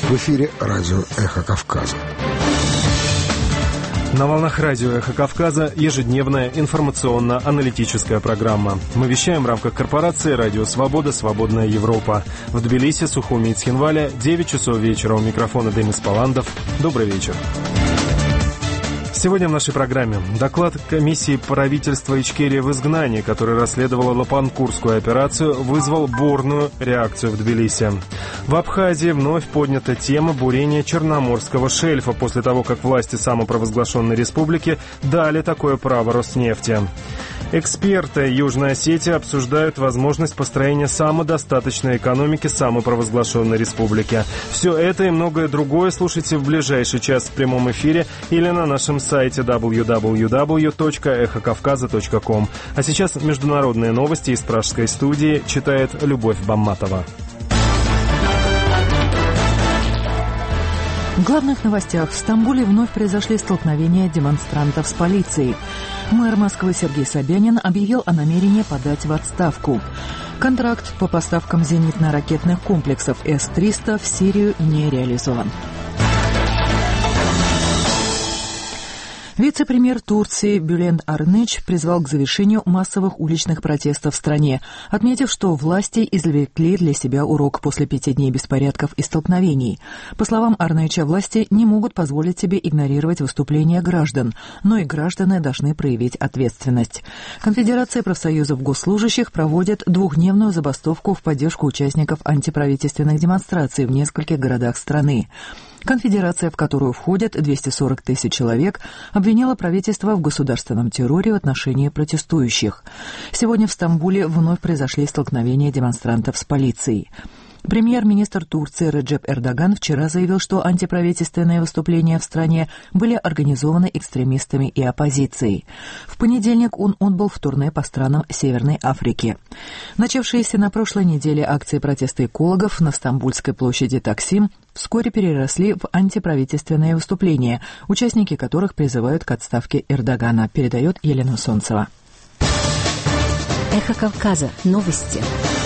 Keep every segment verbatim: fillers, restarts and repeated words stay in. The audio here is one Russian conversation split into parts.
В эфире радио «Эхо Кавказа». На волнах радио «Эхо Кавказа» ежедневная информационно-аналитическая программа. Мы вещаем в рамках корпорации «Радио Свобода. Свободная Европа». В Тбилиси, Сухуми и Цхинвале девять часов вечера. У микрофона Демис Паландов. Добрый вечер. Сегодня в нашей программе доклад комиссии правительства Ичкерии в изгнании, которая расследовала Лапанкурскую операцию, вызвал бурную реакцию в Тбилиси. В Абхазии вновь поднята тема бурения Черноморского шельфа после того, как власти самопровозглашенной республики дали такое право Роснефти. Эксперты Южной Осетии обсуждают возможность построения самодостаточной экономики самопровозглашенной республики. Все это и многое другое слушайте в ближайший час в прямом эфире или на нашем сайте дабл ю дабл ю дабл ю точка эхо кавказа точка ком. А сейчас международные новости из пражской студии читает Любовь Бамматова. В главных новостях: в Стамбуле вновь произошли столкновения демонстрантов с полицией. Мэр Москвы Сергей Собянин объявил о намерении подать в отставку. Контракт по поставкам зенитно-ракетных комплексов эс триста в Сирию не реализован. Вице-премьер Турции Бюлент Арнич призвал к завершению массовых уличных протестов в стране, отметив, что власти извлекли для себя урок после пяти дней беспорядков и столкновений. По словам Арнича, власти не могут позволить себе игнорировать выступления граждан, но и граждане должны проявить ответственность. Конфедерация профсоюзов госслужащих проводит двухдневную забастовку в поддержку участников антиправительственных демонстраций в нескольких городах страны. Конфедерация, в которую входят двести сорок тысяч человек, обвинила правительство в государственном терроре в отношении протестующих. Сегодня в Стамбуле вновь произошли столкновения демонстрантов с полицией. Премьер-министр Турции Реджеп Эрдоган вчера заявил, что антиправительственные выступления в стране были организованы экстремистами и оппозицией. В понедельник он отбыл в турне по странам Северной Африки. Начавшиеся на прошлой неделе акции протеста экологов на Стамбульской площади Таксим вскоре переросли в антиправительственные выступления, участники которых призывают к отставке Эрдогана, передает Елена Солнцева. Эхо Кавказа. Новости.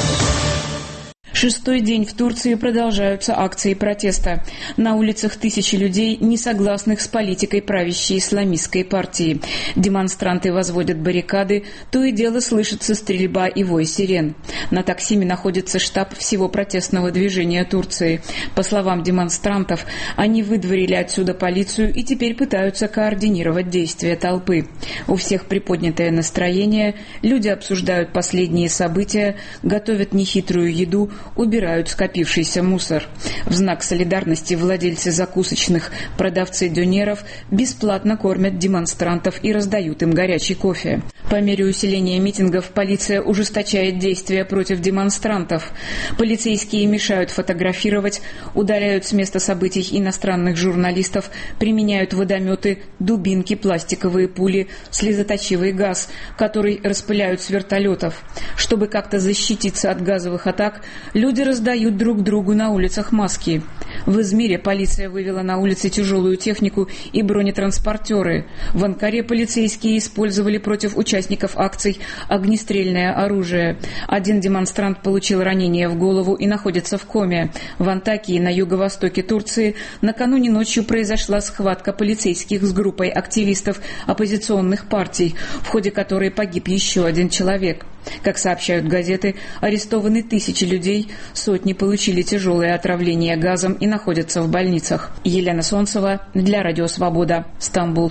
Шестой день в Турции продолжаются акции протеста. На улицах тысячи людей, не согласных с политикой правящей исламистской партии. Демонстранты возводят баррикады, то и дело слышится стрельба и вой сирен. На Таксиме находится штаб всего протестного движения Турции. По словам демонстрантов, они выдворили отсюда полицию и теперь пытаются координировать действия толпы. У всех приподнятое настроение, люди обсуждают последние события, готовят нехитрую еду, убирают скопившийся мусор. В знак солидарности владельцы закусочных, продавцы дёнеров бесплатно кормят демонстрантов и раздают им горячий кофе. По мере усиления митингов полиция ужесточает действия против демонстрантов. Полицейские мешают фотографировать, удаляют с места событий иностранных журналистов, применяют водометы, дубинки, пластиковые пули, слезоточивый газ, который распыляют с вертолетов. Чтобы как-то защититься от газовых атак, люди раздают друг другу на улицах маски. В Измире полиция вывела на улицы тяжелую технику и бронетранспортеры. В Анкаре полицейские использовали против участников акций огнестрельное оружие. Один демонстрант получил ранение в голову и находится в коме. В Антакии, на юго-востоке Турции, накануне ночью произошла схватка полицейских с группой активистов оппозиционных партий, в ходе которой погиб еще один человек. Как сообщают газеты, арестованы тысячи людей, сотни получили тяжелое отравление газом и находятся в больницах. Елена Солнцева для Радио Свобода, Стамбул.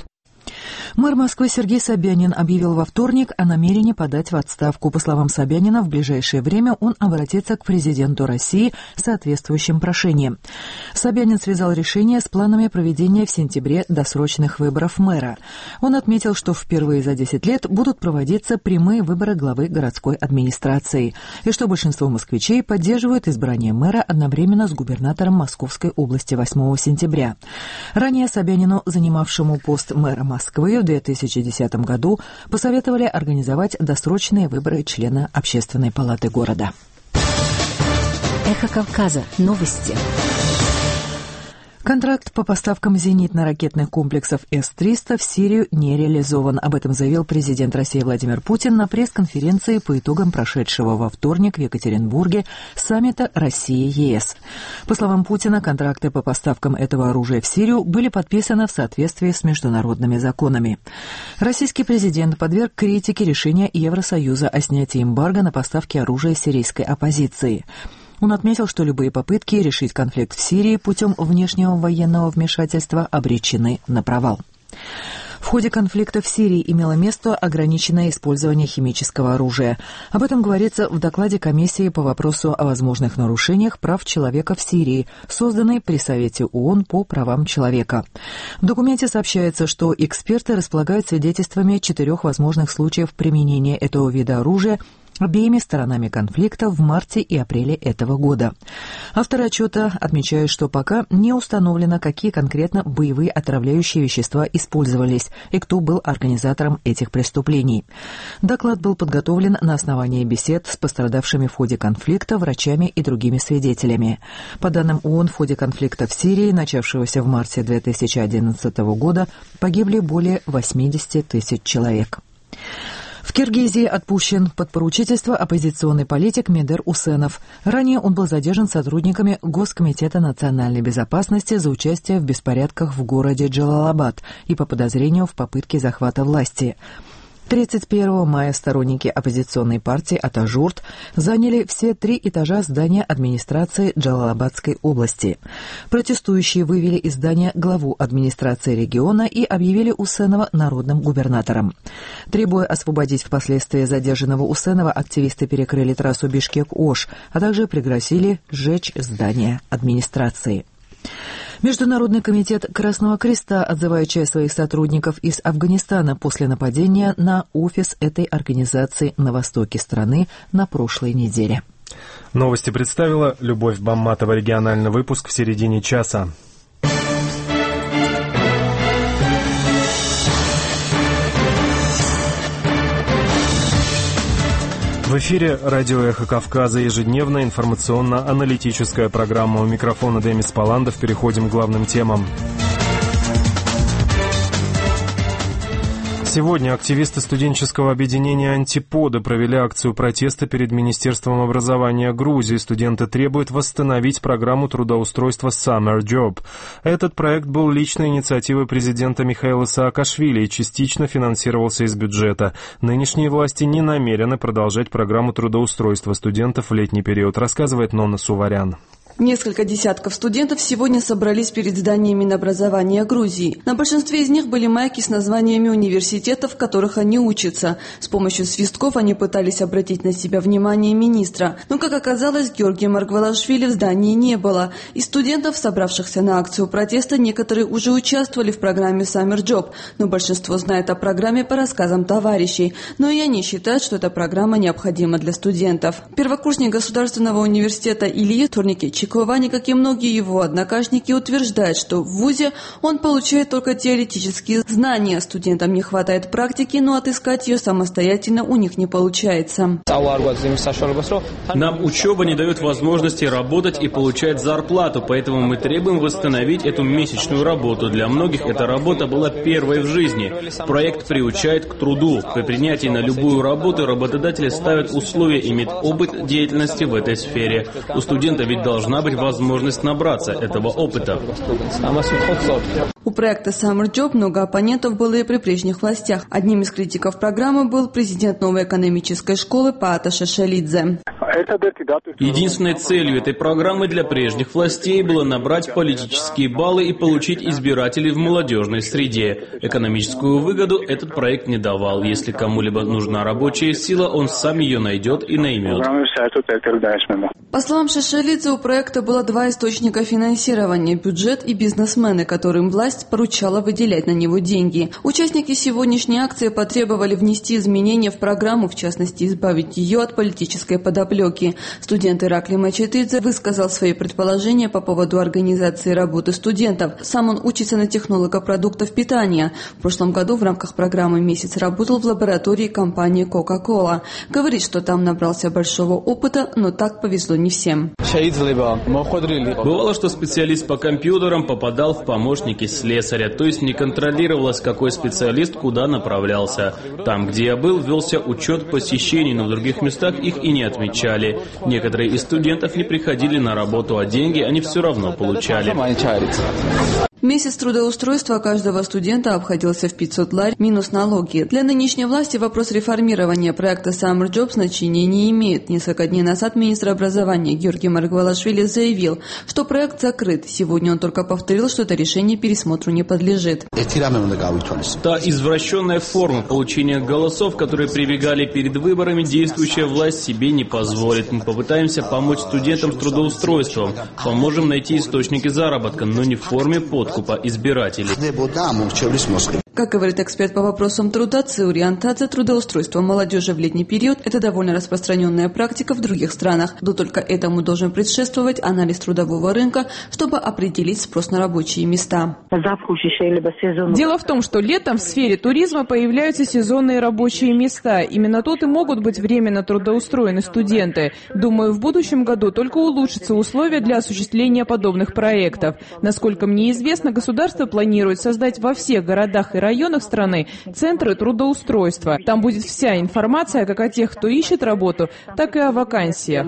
Мэр Москвы Сергей Собянин объявил во вторник о намерении подать в отставку. По словам Собянина, в ближайшее время он обратится к президенту России с соответствующим прошением. Собянин связал решение с планами проведения в сентябре досрочных выборов мэра. Он отметил, что впервые за десять лет будут проводиться прямые выборы главы городской администрации, и что большинство москвичей поддерживают избрание мэра одновременно с губернатором Московской области восьмого сентября. Ранее Собянину, занимавшему пост мэра Москвы, в две тысячи десятом году посоветовали организовать досрочные выборы члена Общественной палаты города. Эхо Кавказа. Новости. Контракт по поставкам зенитно-ракетных комплексов эс триста в Сирию не реализован. Об этом заявил президент России Владимир Путин на пресс-конференции по итогам прошедшего во вторник в Екатеринбурге саммита Россия-ЕС. По словам Путина, контракты по поставкам этого оружия в Сирию были подписаны в соответствии с международными законами. Российский президент подверг критике решения Евросоюза о снятии эмбарго на поставки оружия сирийской оппозиции. Он отметил, что любые попытки решить конфликт в Сирии путем внешнего военного вмешательства обречены на провал. В ходе конфликта в Сирии имело место ограниченное использование химического оружия. Об этом говорится в докладе комиссии по вопросу о возможных нарушениях прав человека в Сирии, созданной при Совете ООН по правам человека. В документе сообщается, что эксперты располагают свидетельствами четырех возможных случаев применения этого вида оружия обеими сторонами конфликта в марте и апреле этого года. Авторы отчета отмечают, что пока не установлено, какие конкретно боевые отравляющие вещества использовались и кто был организатором этих преступлений. Доклад был подготовлен на основании бесед с пострадавшими в ходе конфликта, врачами и другими свидетелями. По данным ООН, в ходе конфликта в Сирии, начавшегося в марте две тысячи одиннадцатого года, погибли более восемьдесят тысяч человек. В Киргизии отпущен под поручительство оппозиционный политик Медер Усенов. Ранее он был задержан сотрудниками Госкомитета национальной безопасности за участие в беспорядках в городе Джалалабад и по подозрению в попытке захвата власти. тридцать первого мая сторонники оппозиционной партии Атажурт заняли все три этажа здания администрации Джалалабадской области. Протестующие вывели из здания главу администрации региона и объявили Усенова народным губернатором. Требуя освободить впоследствии задержанного Усенова, активисты перекрыли трассу Бишкек-Ош, а также пригрозили сжечь здание администрации. Международный комитет Красного Креста отзывает часть своих сотрудников из Афганистана после нападения на офис этой организации на востоке страны на прошлой неделе. Новости представила Любовь Бамматова. Региональный выпуск в середине часа. В эфире радио «Эхо Кавказа», ежедневная информационно-аналитическая программа. У микрофона Демис Паландов. Переходим к главным темам. Сегодня активисты студенческого объединения «Антиподы» провели акцию протеста перед Министерством образования Грузии. Студенты требуют восстановить программу трудоустройства Summer Job. Этот проект был личной инициативой президента Михаила Саакашвили и частично финансировался из бюджета. Нынешние власти не намерены продолжать программу трудоустройства студентов в летний период, рассказывает Нонна Суварян. Несколько десятков студентов сегодня собрались перед зданием Минобразования Грузии. На большинстве из них были майки с названиями университетов, в которых они учатся. С помощью свистков они пытались обратить на себя внимание министра. Но, как оказалось, Георгия Маргвелашвили в здании не было. Из студентов, собравшихся на акцию протеста, некоторые уже участвовали в программе Summer Job, но большинство знает о программе по рассказам товарищей. Но и они считают, что эта программа необходима для студентов. Первокурсник Государственного университета Ильи Турникич Чиковани, как и многие его однокашники, утверждает, что в вузе он получает только теоретические знания. Студентам не хватает практики, но отыскать ее самостоятельно у них не получается. Нам учеба не дает возможности работать и получать зарплату, поэтому мы требуем восстановить эту месячную работу. Для многих эта работа была первой в жизни. Проект приучает к труду. При принятии на любую работу работодатели ставят условия иметь опыт деятельности в этой сфере. У студента ведь должна быть возможность набраться этого опыта. У проекта Summer Job много оппонентов было и при прежних властях. Одним из критиков программы был президент новой экономической школы Паата Шашалидзе. Единственной целью этой программы для прежних властей было набрать политические баллы и получить избирателей в молодежной среде. Экономическую выгоду этот проект не давал. Если кому-либо нужна рабочая сила, он сам ее найдет и наймет. По словам Шашалидзе, у проекта было два источника финансирования – бюджет и бизнесмены, которым власть поручала выделять на него деньги. Участники сегодняшней акции потребовали внести изменения в программу, в частности, избавить ее от политической подоплеки. Востоке. Студент Ираклий Мачетидзе высказал свои предположения по поводу организации работы студентов. Сам он учится на технолога продуктов питания. В прошлом году в рамках программы «Месяц» работал в лаборатории компании Coca-Cola. Говорит, что там набрался большого опыта, но так повезло не всем. Бывало, что специалист по компьютерам попадал в помощники слесаря, то есть не контролировалось, какой специалист куда направлялся. Там, где я был, велся учет посещений, но в других местах их и не отмечали. Некоторые из студентов не приходили на работу, а деньги они все равно получали. Месяц трудоустройства каждого студента обходился в пятьсот лари минус налоги. Для нынешней власти вопрос реформирования проекта Summer Job значения не имеет. Несколько дней назад министр образования Георгий Маргвелашвили заявил, что проект закрыт. Сегодня он только повторил, что это решение пересмотру не подлежит. Та извращенная форма получения голосов, которые прибегали перед выборами, действующая власть себе не позволит. Мы попытаемся помочь студентам с трудоустройством. Поможем найти источники заработка, но не в форме подкупа избирателей. Как говорит эксперт по вопросам труда Циури Антадзе, трудоустройство молодежи в летний период – это довольно распространенная практика в других странах. Но только этому должен предшествовать анализ трудового рынка, чтобы определить спрос на рабочие места. Дело в том, что летом в сфере туризма появляются сезонные рабочие места. Именно тут и могут быть временно трудоустроены студенты. Думаю, в будущем году только улучшатся условия для осуществления подобных проектов. Насколько мне известно, государство планирует создать во всех городах и районах страны центры трудоустройства. Там будет вся информация как о тех, кто ищет работу, так и о вакансиях.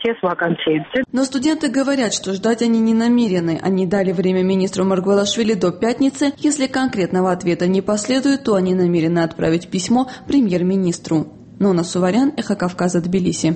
Но студенты говорят, что ждать они не намерены. Они дали время министру Маргвелашвили до пятницы. Если конкретного ответа не последует, то они намерены отправить письмо премьер-министру. Нона Суварян, Эхо Кавказа, Тбилиси.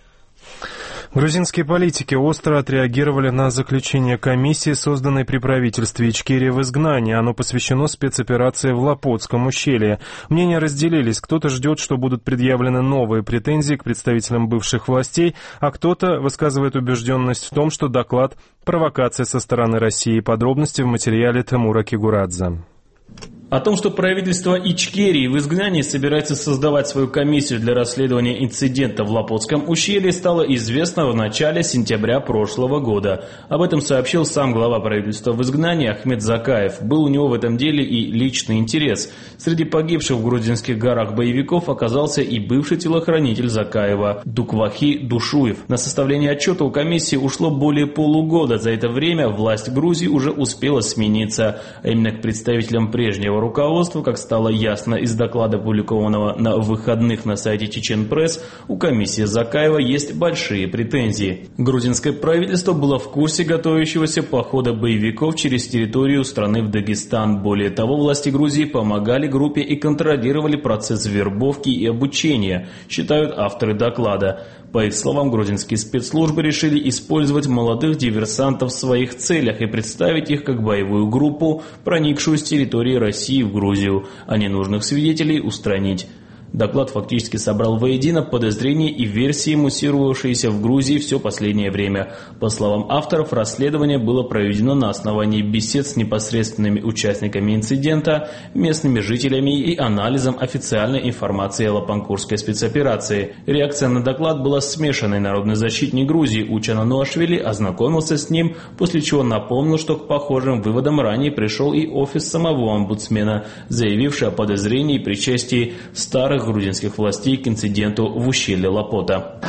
Грузинские политики остро отреагировали на заключение комиссии, созданной при правительстве Ичкерии в изгнании. Оно посвящено спецоперации в Лапотском ущелье. Мнения разделились. Кто-то ждет, что будут предъявлены новые претензии к представителям бывших властей, а кто-то высказывает убежденность в том, что доклад – провокация со стороны России. Подробности в материале Тимура Кигурадзе. О том, что правительство Ичкерии в изгнании собирается создавать свою комиссию для расследования инцидента в Лапотском ущелье, стало известно в начале сентября прошлого года. Об этом сообщил сам глава правительства в изгнании Ахмед Закаев. Был у него в этом деле и личный интерес. Среди погибших в грузинских горах боевиков оказался и бывший телохранитель Закаева Дуквахи Душуев. На составление отчета у комиссии ушло более полугода. За это время власть Грузии уже успела смениться, а именно к представителям прежнего руководства, как стало ясно из доклада, опубликованного на выходных на сайте Чечен-Пресс, у комиссии Закаева есть большие претензии. Грузинское правительство было в курсе готовящегося похода боевиков через территорию страны в Дагестан. Более того, власти Грузии помогали группе и контролировали процесс вербовки и обучения, считают авторы доклада. По их словам, грузинские спецслужбы решили использовать молодых диверсантов в своих целях и представить их как боевую группу, проникшую с территории России в Грузию, а ненужных свидетелей устранить. Доклад фактически собрал воедино подозрения и версии, муссировавшиеся в Грузии все последнее время. По словам авторов, расследование было проведено на основании бесед с непосредственными участниками инцидента, местными жителями и анализом официальной информации о Лапанкурской спецоперации. Реакция на доклад была смешанной. Народный защитник Грузии Учан Ануашвили ознакомился с ним, после чего напомнил, что к похожим выводам ранее пришел и офис самого омбудсмена, заявивший о подозрении и причастии старых грузинских властей к инциденту в ущелье Лапота.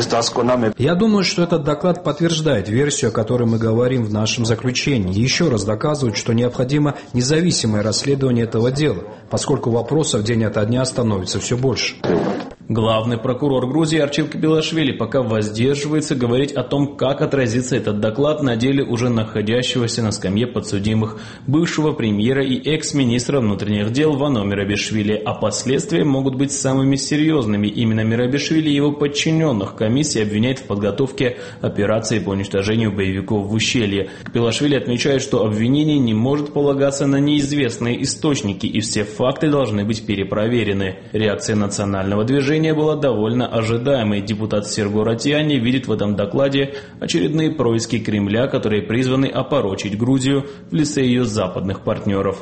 Я думаю, что этот доклад подтверждает версию, о которой мы говорим в нашем заключении, и еще раз доказывает, что необходимо независимое расследование этого дела, поскольку вопросов день ото дня становится все больше. Главный прокурор Грузии Арчил Кабилашвили пока воздерживается говорить о том, как отразится этот доклад на деле уже находящегося на скамье подсудимых бывшего премьера и экс-министра внутренних дел Вано Мерабишвили, а последствия могут быть самыми серьезными. Именно Мерабишвили и его подчиненных комиссия обвиняет в подготовке операции по уничтожению боевиков в ущелье. Кабилашвили отмечает, что обвинение не может полагаться на неизвестные источники и все факты должны быть перепроверены. Реакция национального движения решение было довольно ожидаемой. Депутат Серго Ратьяни видит в этом докладе очередные происки Кремля, которые призваны опорочить Грузию в лице ее западных партнеров.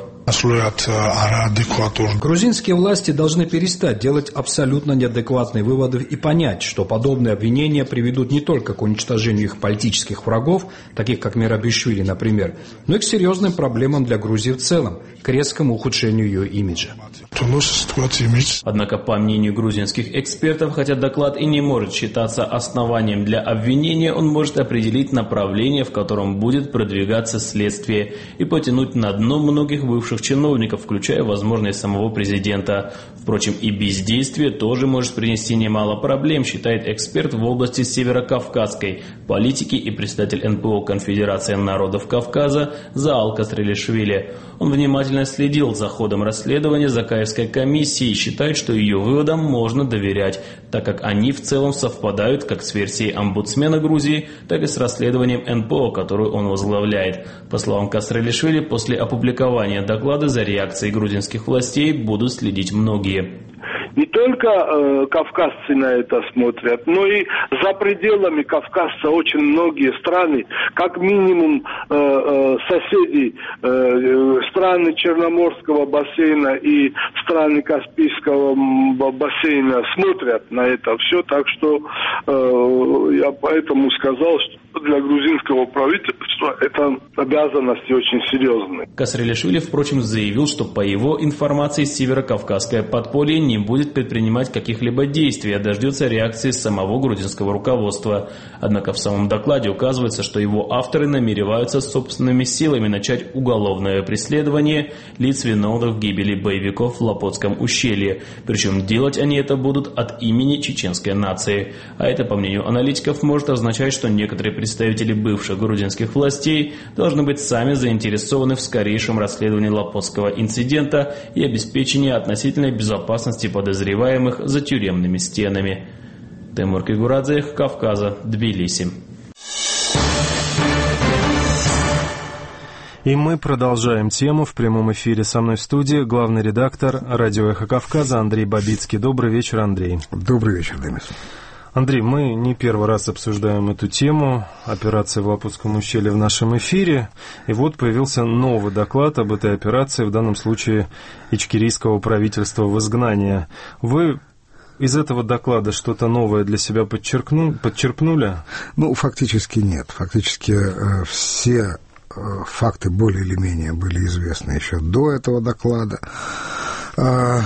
Грузинские власти должны перестать делать абсолютно неадекватные выводы и понять, что подобные обвинения приведут не только к уничтожению их политических врагов, таких как Мерабишвили, например, но и к серьезным проблемам для Грузии в целом, к резкому ухудшению ее имиджа. Однако, по мнению грузинских экспертов, хотя доклад и не может считаться основанием для обвинения, он может определить направление, в котором будет продвигаться следствие, и потянуть на дно многих бывших чиновников, включая, возможно, и самого президента. Впрочем, и бездействие тоже может принести немало проблем, считает эксперт в области северокавказской политики и председатель эн пэ о Конфедерации народов Кавказа Заал Касрилишвили. Он внимательно следил за ходом расследования Закаевской комиссии и считает, что ее выводам можно доверять, так как они в целом совпадают как с версией омбудсмена Грузии, так и с расследованием эн пэ о, которую он возглавляет. По словам Касрилишвили, после опубликования доклада за реакцией грузинских властей будут следить многие. Не только э, кавказцы на это смотрят, но и за пределами Кавказа очень многие страны, как минимум э, э, соседи, э, страны Черноморского бассейна и страны Каспийского бассейна смотрят на это все, так что э, я поэтому сказал, что для грузинского правительства это обязанности очень серьезные. Касрилишвили, впрочем, заявил, что по его информации северокавказское подполье не будет предпринимать каких-либо действий, а дождется реакции самого грузинского руководства. Однако в самом докладе указывается, что его авторы намереваются собственными силами начать уголовное преследование лиц, виновных в гибели боевиков в Лопотском ущелье. Причем делать они это будут от имени чеченской нации. А это, по мнению аналитиков, может означать, что некоторые представители бывших грузинских властей должны быть сами заинтересованы в скорейшем расследовании Лопотского инцидента и обеспечении относительной безопасности подозреваемых за тюремными стенами. Тимур Кигурадзе, Кавказа, Тбилиси. И мы продолжаем тему в прямом эфире. Со мной в студии главный редактор радио «Эхо Кавказа» Андрей Бабицкий. Добрый вечер, Андрей. Добрый вечер, Демис. Андрей, мы не первый раз обсуждаем эту тему, операции в Лопотском ущелье в нашем эфире. И вот появился новый доклад об этой операции, в данном случае ичкерийского правительства в изгнании. Вы из этого доклада что-то новое для себя подчеркну, подчерпнули? Ну, фактически нет. Фактически э, все э, факты более или менее были известны еще до этого доклада. Э,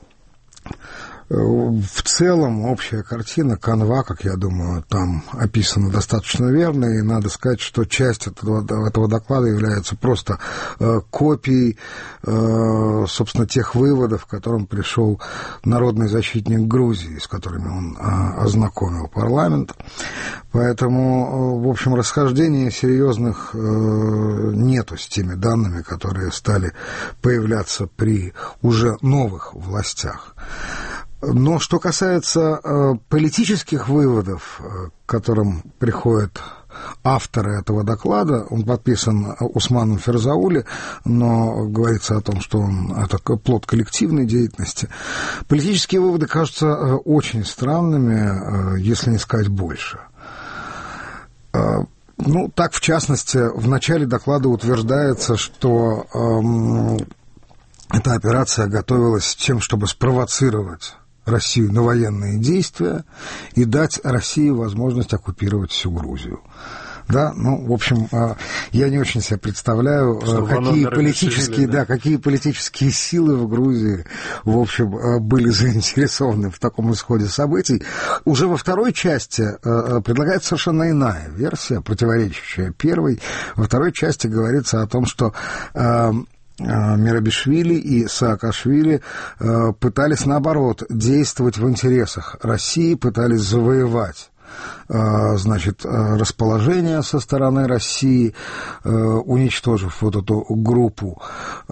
В целом, общая картина, канва, как я думаю, там описана достаточно верно, и надо сказать, что часть этого, этого доклада является просто э, копией, э, собственно, тех выводов, к которым пришел народный защитник Грузии, с которыми он э, ознакомил парламент. Поэтому, э, в общем, расхождений серьезных э, нету с теми данными, которые стали появляться при уже новых властях. Но что касается э, политических выводов, э, к которым приходят авторы этого доклада, он подписан Усманом Ферзаули, но говорится о том, что он это плод коллективной деятельности. Политические выводы кажутся э, очень странными, э, если не сказать больше. Э, ну, так, в частности, в начале доклада утверждается, что э, эта операция готовилась с тем, чтобы спровоцировать Россию на военные действия и дать России возможность оккупировать всю Грузию. Да, ну, в общем, я не очень себе представляю, что какие политические, решили, да? Да, какие политические силы в Грузии, в общем, были заинтересованы в таком исходе событий. Уже во второй части предлагается совершенно иная версия, противоречащая первой. Во второй части говорится о том, что Мерабишвили и Саакашвили э, пытались, наоборот, действовать в интересах России, пытались завоевать значит, расположение со стороны России, уничтожив вот эту группу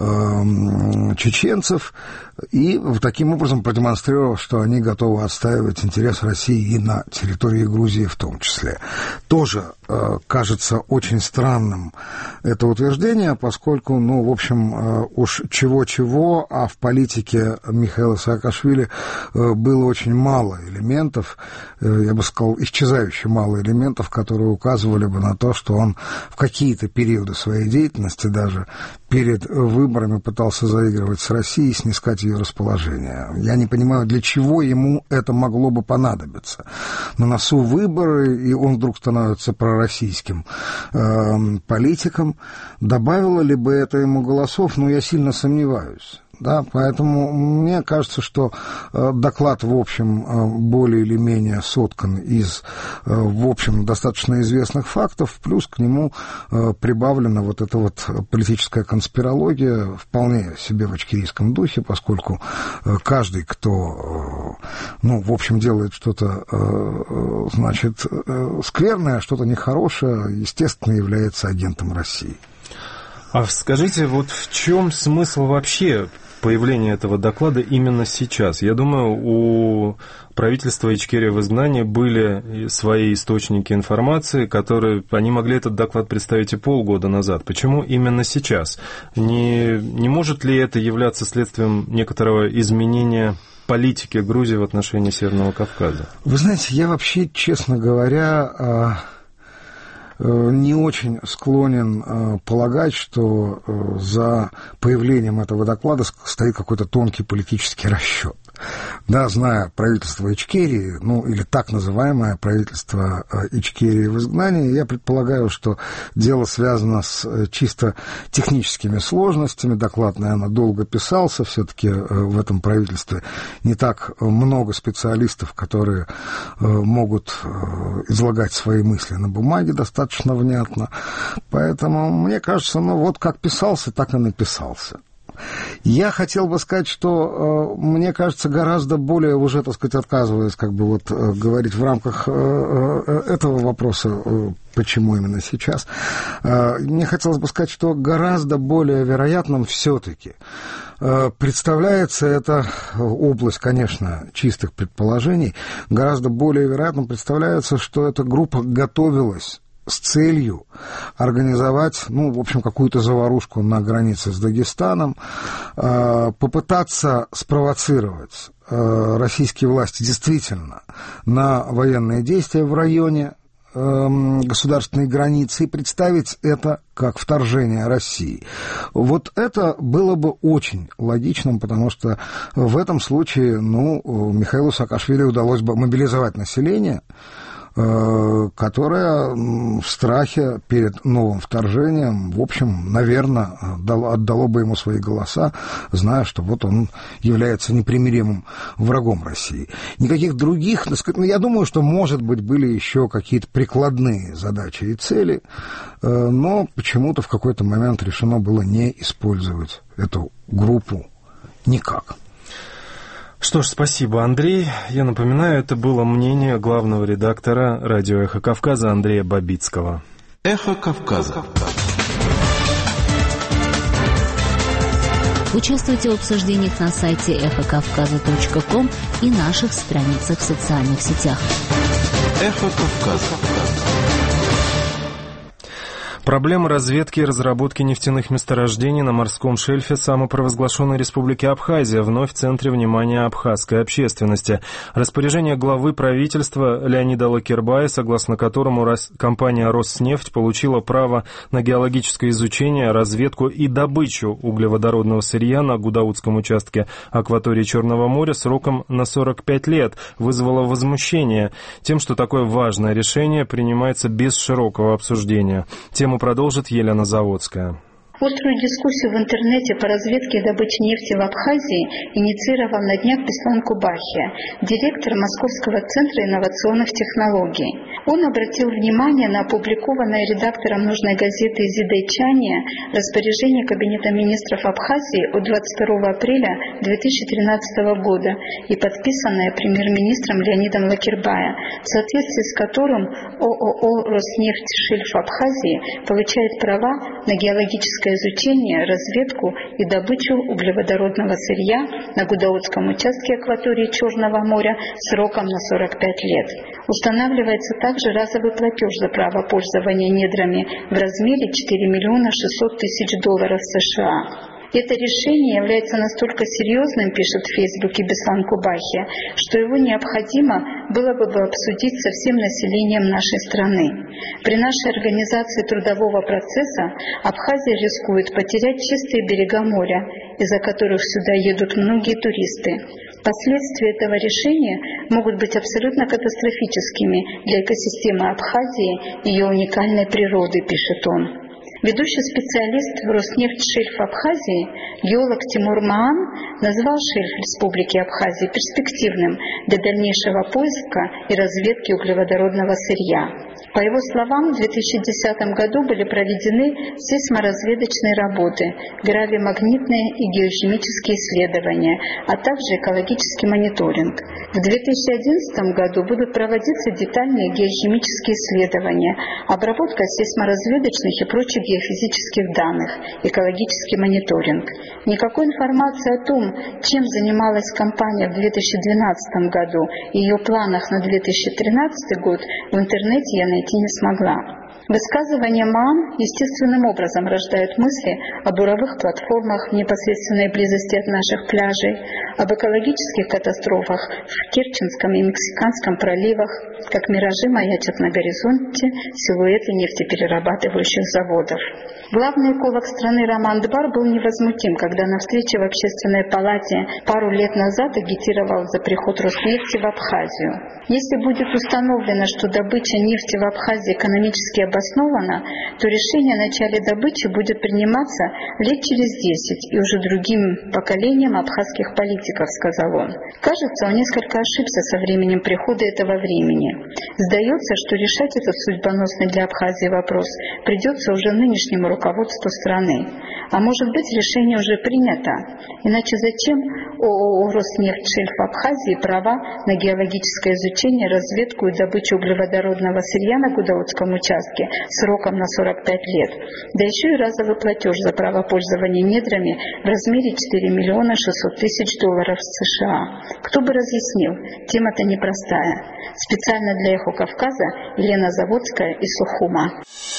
чеченцев, и таким образом продемонстрировав, что они готовы отстаивать интерес России и на территории Грузии в том числе. Тоже кажется очень странным это утверждение, поскольку, ну, в общем, уж чего-чего, а в политике Михаила Саакашвили было очень мало элементов, я бы сказал, исчезающе мало элементов, которые указывали бы на то, что он в какие-то периоды своей деятельности даже перед выборами пытался заигрывать с Россией и снискать ее расположение. Я не понимаю, для чего ему это могло бы понадобиться. На носу выборы, и он вдруг становится пророссийским э, политиком. Добавило ли бы это ему голосов? Ну, я сильно сомневаюсь. Да, поэтому мне кажется, что э, доклад, в общем, э, более или менее соткан из, э, в общем, достаточно известных фактов, плюс к нему э, прибавлена вот эта вот политическая конспирология, вполне себе в ичкерийском духе, поскольку э, каждый, кто, э, ну, в общем, делает что-то, э, значит, э, скверное, что-то нехорошее, естественно, является агентом России. А скажите, вот в чем смысл вообще появления этого доклада именно сейчас? Я думаю, у правительства Ичкерии в изгнании были свои источники информации, которые они могли этот доклад представить и полгода назад. Почему именно сейчас? Не, не может ли это являться следствием некоторого изменения политики Грузии в отношении Северного Кавказа? Вы знаете, я вообще, честно говоря, не очень склонен полагать, что за появлением этого доклада стоит какой-то тонкий политический расчет. Да, зная правительство Ичкерии, ну, или так называемое правительство Ичкерии в изгнании, я предполагаю, что дело связано с чисто техническими сложностями. Доклад, наверное, долго писался, все-таки в этом правительстве не так много специалистов, которые могут излагать свои мысли на бумаге достаточно внятно. Поэтому, мне кажется, ну, вот как писался, так и написался. Я хотел бы сказать, что, э, мне кажется, гораздо более, уже, так сказать, отказываясь, как бы вот э, говорить в рамках э, э, этого вопроса, э, почему именно сейчас, э, мне хотелось бы сказать, что гораздо более вероятным все-таки э, представляется эта область, конечно, чистых предположений, гораздо более вероятным представляется, что эта группа готовилась с целью организовать, ну, в общем, какую-то заварушку на границе с Дагестаном, попытаться спровоцировать российские власти действительно на военные действия в районе государственной границы и представить это как вторжение России. Вот это было бы очень логичным, потому что в этом случае, ну, Михаилу Саакашвили удалось бы мобилизовать население, которое в страхе перед новым вторжением, в общем, наверное, отдало бы ему свои голоса, зная, что вот он является непримиримым врагом России. Никаких других, так сказать, ну, я думаю, что, может быть, были еще какие-то прикладные задачи и цели, но почему-то в какой-то момент решено было не использовать эту группу никак. Что ж, спасибо, Андрей. Я напоминаю, это было мнение главного редактора радио «Эхо Кавказа» Андрея Бабицкого. «Эхо Кавказа». Участвуйте в обсуждениях на сайте эхо кавказа точка ком и наших страницах в социальных сетях. «Эхо Кавказа». Проблемы разведки и разработки нефтяных месторождений на морском шельфе самопровозглашенной республики Абхазия вновь в центре внимания абхазской общественности. Распоряжение главы правительства Леонида Лакербая, согласно которому компания «Роснефть» получила право на геологическое изучение, разведку и добычу углеводородного сырья на Гудаутском участке акватории Черного моря сроком на сорок пять лет, вызвало возмущение тем, что такое важное решение принимается без широкого обсуждения. Тему продолжит Елена Заводская. Острую дискуссию в интернете по разведке и добыче нефти в Абхазии инициировал на днях Беслан Кубахия, директор Московского центра инновационных технологий. Он обратил внимание на опубликованное редактором нужной газеты «Изидайчане» распоряжение Кабинета министров Абхазии от двадцать второго апреля две тысячи тринадцатого года и подписанное премьер-министром Леонидом Лакербая, в соответствии с которым ООО «Роснефть Шельф Абхазии» получает права на геологическое изучение, разведку и добычу углеводородного сырья на Гудаутском участке акватории Черного моря сроком на сорок пять лет. Устанавливается также разовый платеж за право пользования недрами в размере четыре миллиона шестьсот тысяч долларов США. Это решение является настолько серьезным, пишет в Фейсбуке Беслан Кубахи, что его необходимо было бы обсудить со всем населением нашей страны. При нашей организации трудового процесса Абхазия рискует потерять чистые берега моря, из-за которых сюда едут многие туристы. Последствия этого решения могут быть абсолютно катастрофическими для экосистемы Абхазии и ее уникальной природы, пишет он. Ведущий специалист в Роснефть Шельф Абхазии, геолог Тимур Маан, назвал шельф Республики Абхазия перспективным для дальнейшего поиска и разведки углеводородного сырья. По его словам, в две тысячи десятом году были проведены сейсморазведочные работы, гравимагнитные и геохимические исследования, а также экологический мониторинг. В две тысячи одиннадцатом году будут проводиться детальные геохимические исследования, обработка сейсморазведочных и прочих геофизических данных, экологический мониторинг. Никакой информации о том, чем занималась компания в две тысячи двенадцатом году и ее планах на две тысячи тринадцатый год в интернете я найти не смогла. Высказывания МААН естественным образом рождают мысли о буровых платформах в непосредственной близости от наших пляжей, об экологических катастрофах в Керченском и Мексиканском проливах, как миражи маячат на горизонте силуэты нефтеперерабатывающих заводов. Главный эколог страны Роман Дбар был невозмутим, когда на встрече в Общественной палате пару лет назад агитировал за приход Роснефти в Абхазию. Если будет установлено, что добыча нефти в Абхазии экономически обоснована, то решение о начале добычи будет приниматься лет через десять и уже другим поколением абхазских политиков, сказал он. Кажется, он несколько ошибся со временем прихода этого времени. Сдается, что решать этот судьбоносный для Абхазии вопрос придется уже нынешнему руководству страны. А может быть, решение уже принято. Иначе зачем ООО «Роснефть Шельф Абхазии» права на геологическое изучение, разведку и добычу углеводородного сырья на Гудаутском участке сроком на сорок пять лет? Да еще и разовый платеж за право пользования недрами в размере четыре миллиона шестьсот тысяч долларов США. Кто бы разъяснил? Тема-то непростая. Специально для «Эхо Кавказа» Елена Заводская из Сухума.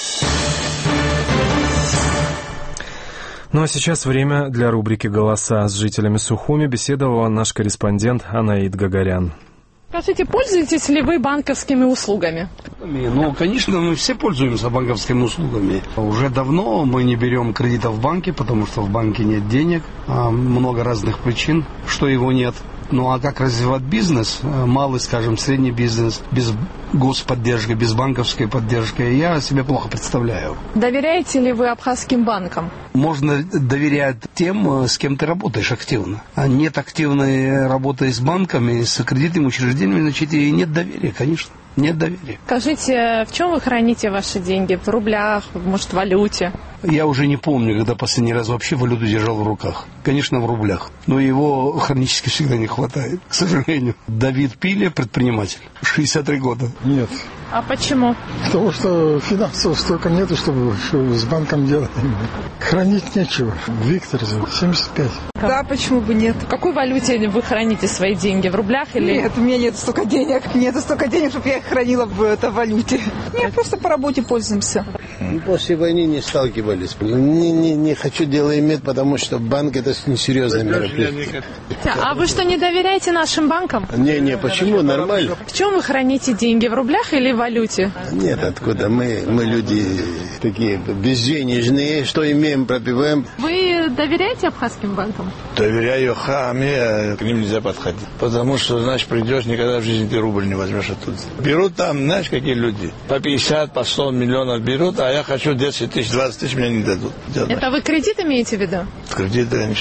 Ну а сейчас время для рубрики «Голоса». С жителями Сухуми беседовала наш корреспондент Анаид Гагарян. Скажите, пользуетесь ли вы банковскими услугами? Ну, конечно, мы все пользуемся банковскими услугами. Уже давно мы не берем кредитов в банке, потому что в банке нет денег. Много разных причин, что его нет. Ну а как развивать бизнес, малый, скажем, средний бизнес, без господдержки, без банковской поддержки, я себе плохо представляю. Доверяете ли вы абхазским банкам? Можно доверять тем, с кем ты работаешь активно. А нет активной работы с банками, с кредитными учреждениями, значит, и нет доверия, конечно. Нет доверия. Скажите, в чем вы храните ваши деньги? В рублях, может, в валюте? Я уже не помню, когда последний раз вообще валюту держал в руках. Конечно, в рублях. Но его хронически всегда не хватает, к сожалению. Давид Пиля, предприниматель, шестьдесят три года. Нет. А почему? Потому что финансов столько нету, чтобы с банком делать. Хранить нечего. Виктор, семьдесят пять. Да, почему бы нет? В какой валюте вы храните свои деньги? В рублях или... Нет, у меня нет столько денег. Нет столько денег, чтобы я их хранила в этой валюте. Нет, просто по работе пользуемся. После войны не сталкивались. Не, не, не хочу дело иметь, потому что банк это несерьезное мероприятие. А вы что, не доверяете нашим банкам? Не, не, почему? Нормально. В чем вы храните деньги? В рублях или в валюте? Нет, откуда? Мы, мы люди такие безденежные, что имеем, пропиваем. Вы доверяете абхазским банкам? Доверяю, ха, мне к ним нельзя подходить. Потому что, знаешь, придешь, никогда в жизни ты рубль не возьмешь оттуда. Берут там, знаешь, какие люди. По пятьдесят, по сто миллионов берут, а я хочу десять тысяч, двадцать тысяч, мне не дадут. Это вы кредит имеете в виду? Кредит, конечно.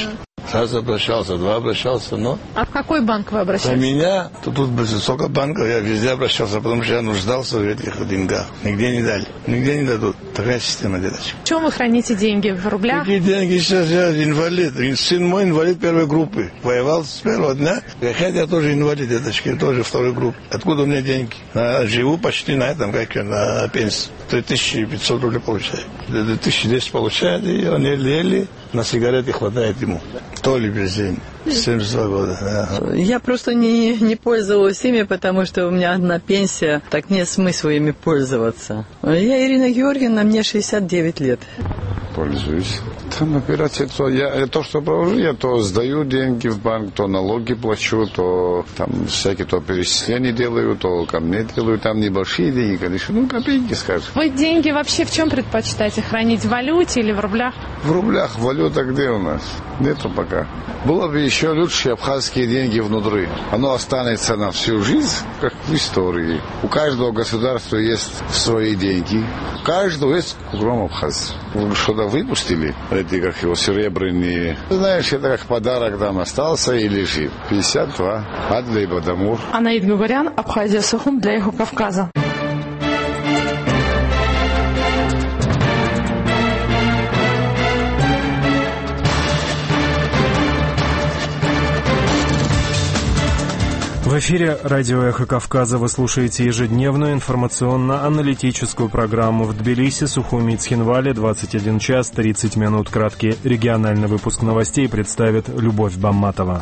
Раз обращался, два обращался, но... А в какой банк вы обращались? А меня, то тут столько банков, я везде обращался, потому что я нуждался в этих деньгах. Нигде не дали, нигде не дадут. Такая система, деточка. В чем вы храните деньги? В рублях? Какие деньги? Сейчас я инвалид. Сын мой инвалид первой группы. Воевал с первого дня. Хотя я тоже инвалид, деточки, тоже второй группы. Откуда у меня деньги? А, живу почти на этом, как я, на пенсии. три тысячи пятьсот рублей получаю. две тысячи десять получает, и он еле-еле на сигареты хватает ему. То ли без денег. семьдесят два года. Да. Я просто не, не пользовалась ими, потому что у меня одна пенсия, так нет смысла ими пользоваться. Я Ирина Георгиевна, мне шестьдесят девять лет. Пользуюсь. Там операция, то, я, то, что провожу, я то сдаю деньги в банк, то налоги плачу, то там всякие то перечисления делаю, то ко мне делаю. Там небольшие деньги, конечно, ну копейки, скажем. Вы деньги вообще в чем предпочитаете? Хранить в валюте или в рублях? В рублях. Валюта где у нас? Нету пока. Было бы еще лучше абхазские деньги внутри. Оно останется на всю жизнь, как в истории. У каждого государства есть свои деньги. У каждого есть, кроме Абхазии. Что-то выпустили, эти, как его, серебряные. Знаешь, это как подарок там остался и лежит. пятьдесят два. Адлей Бадамур. Анаид Гугарян, Абхазия Сухум для Эхо Кавказа. В эфире радио «Эхо Кавказа» вы слушаете ежедневную информационно-аналитическую программу в Тбилиси, Сухуми и Цхинвале, двадцать один час тридцать минут. Краткий региональный выпуск новостей представит Любовь Бамматова.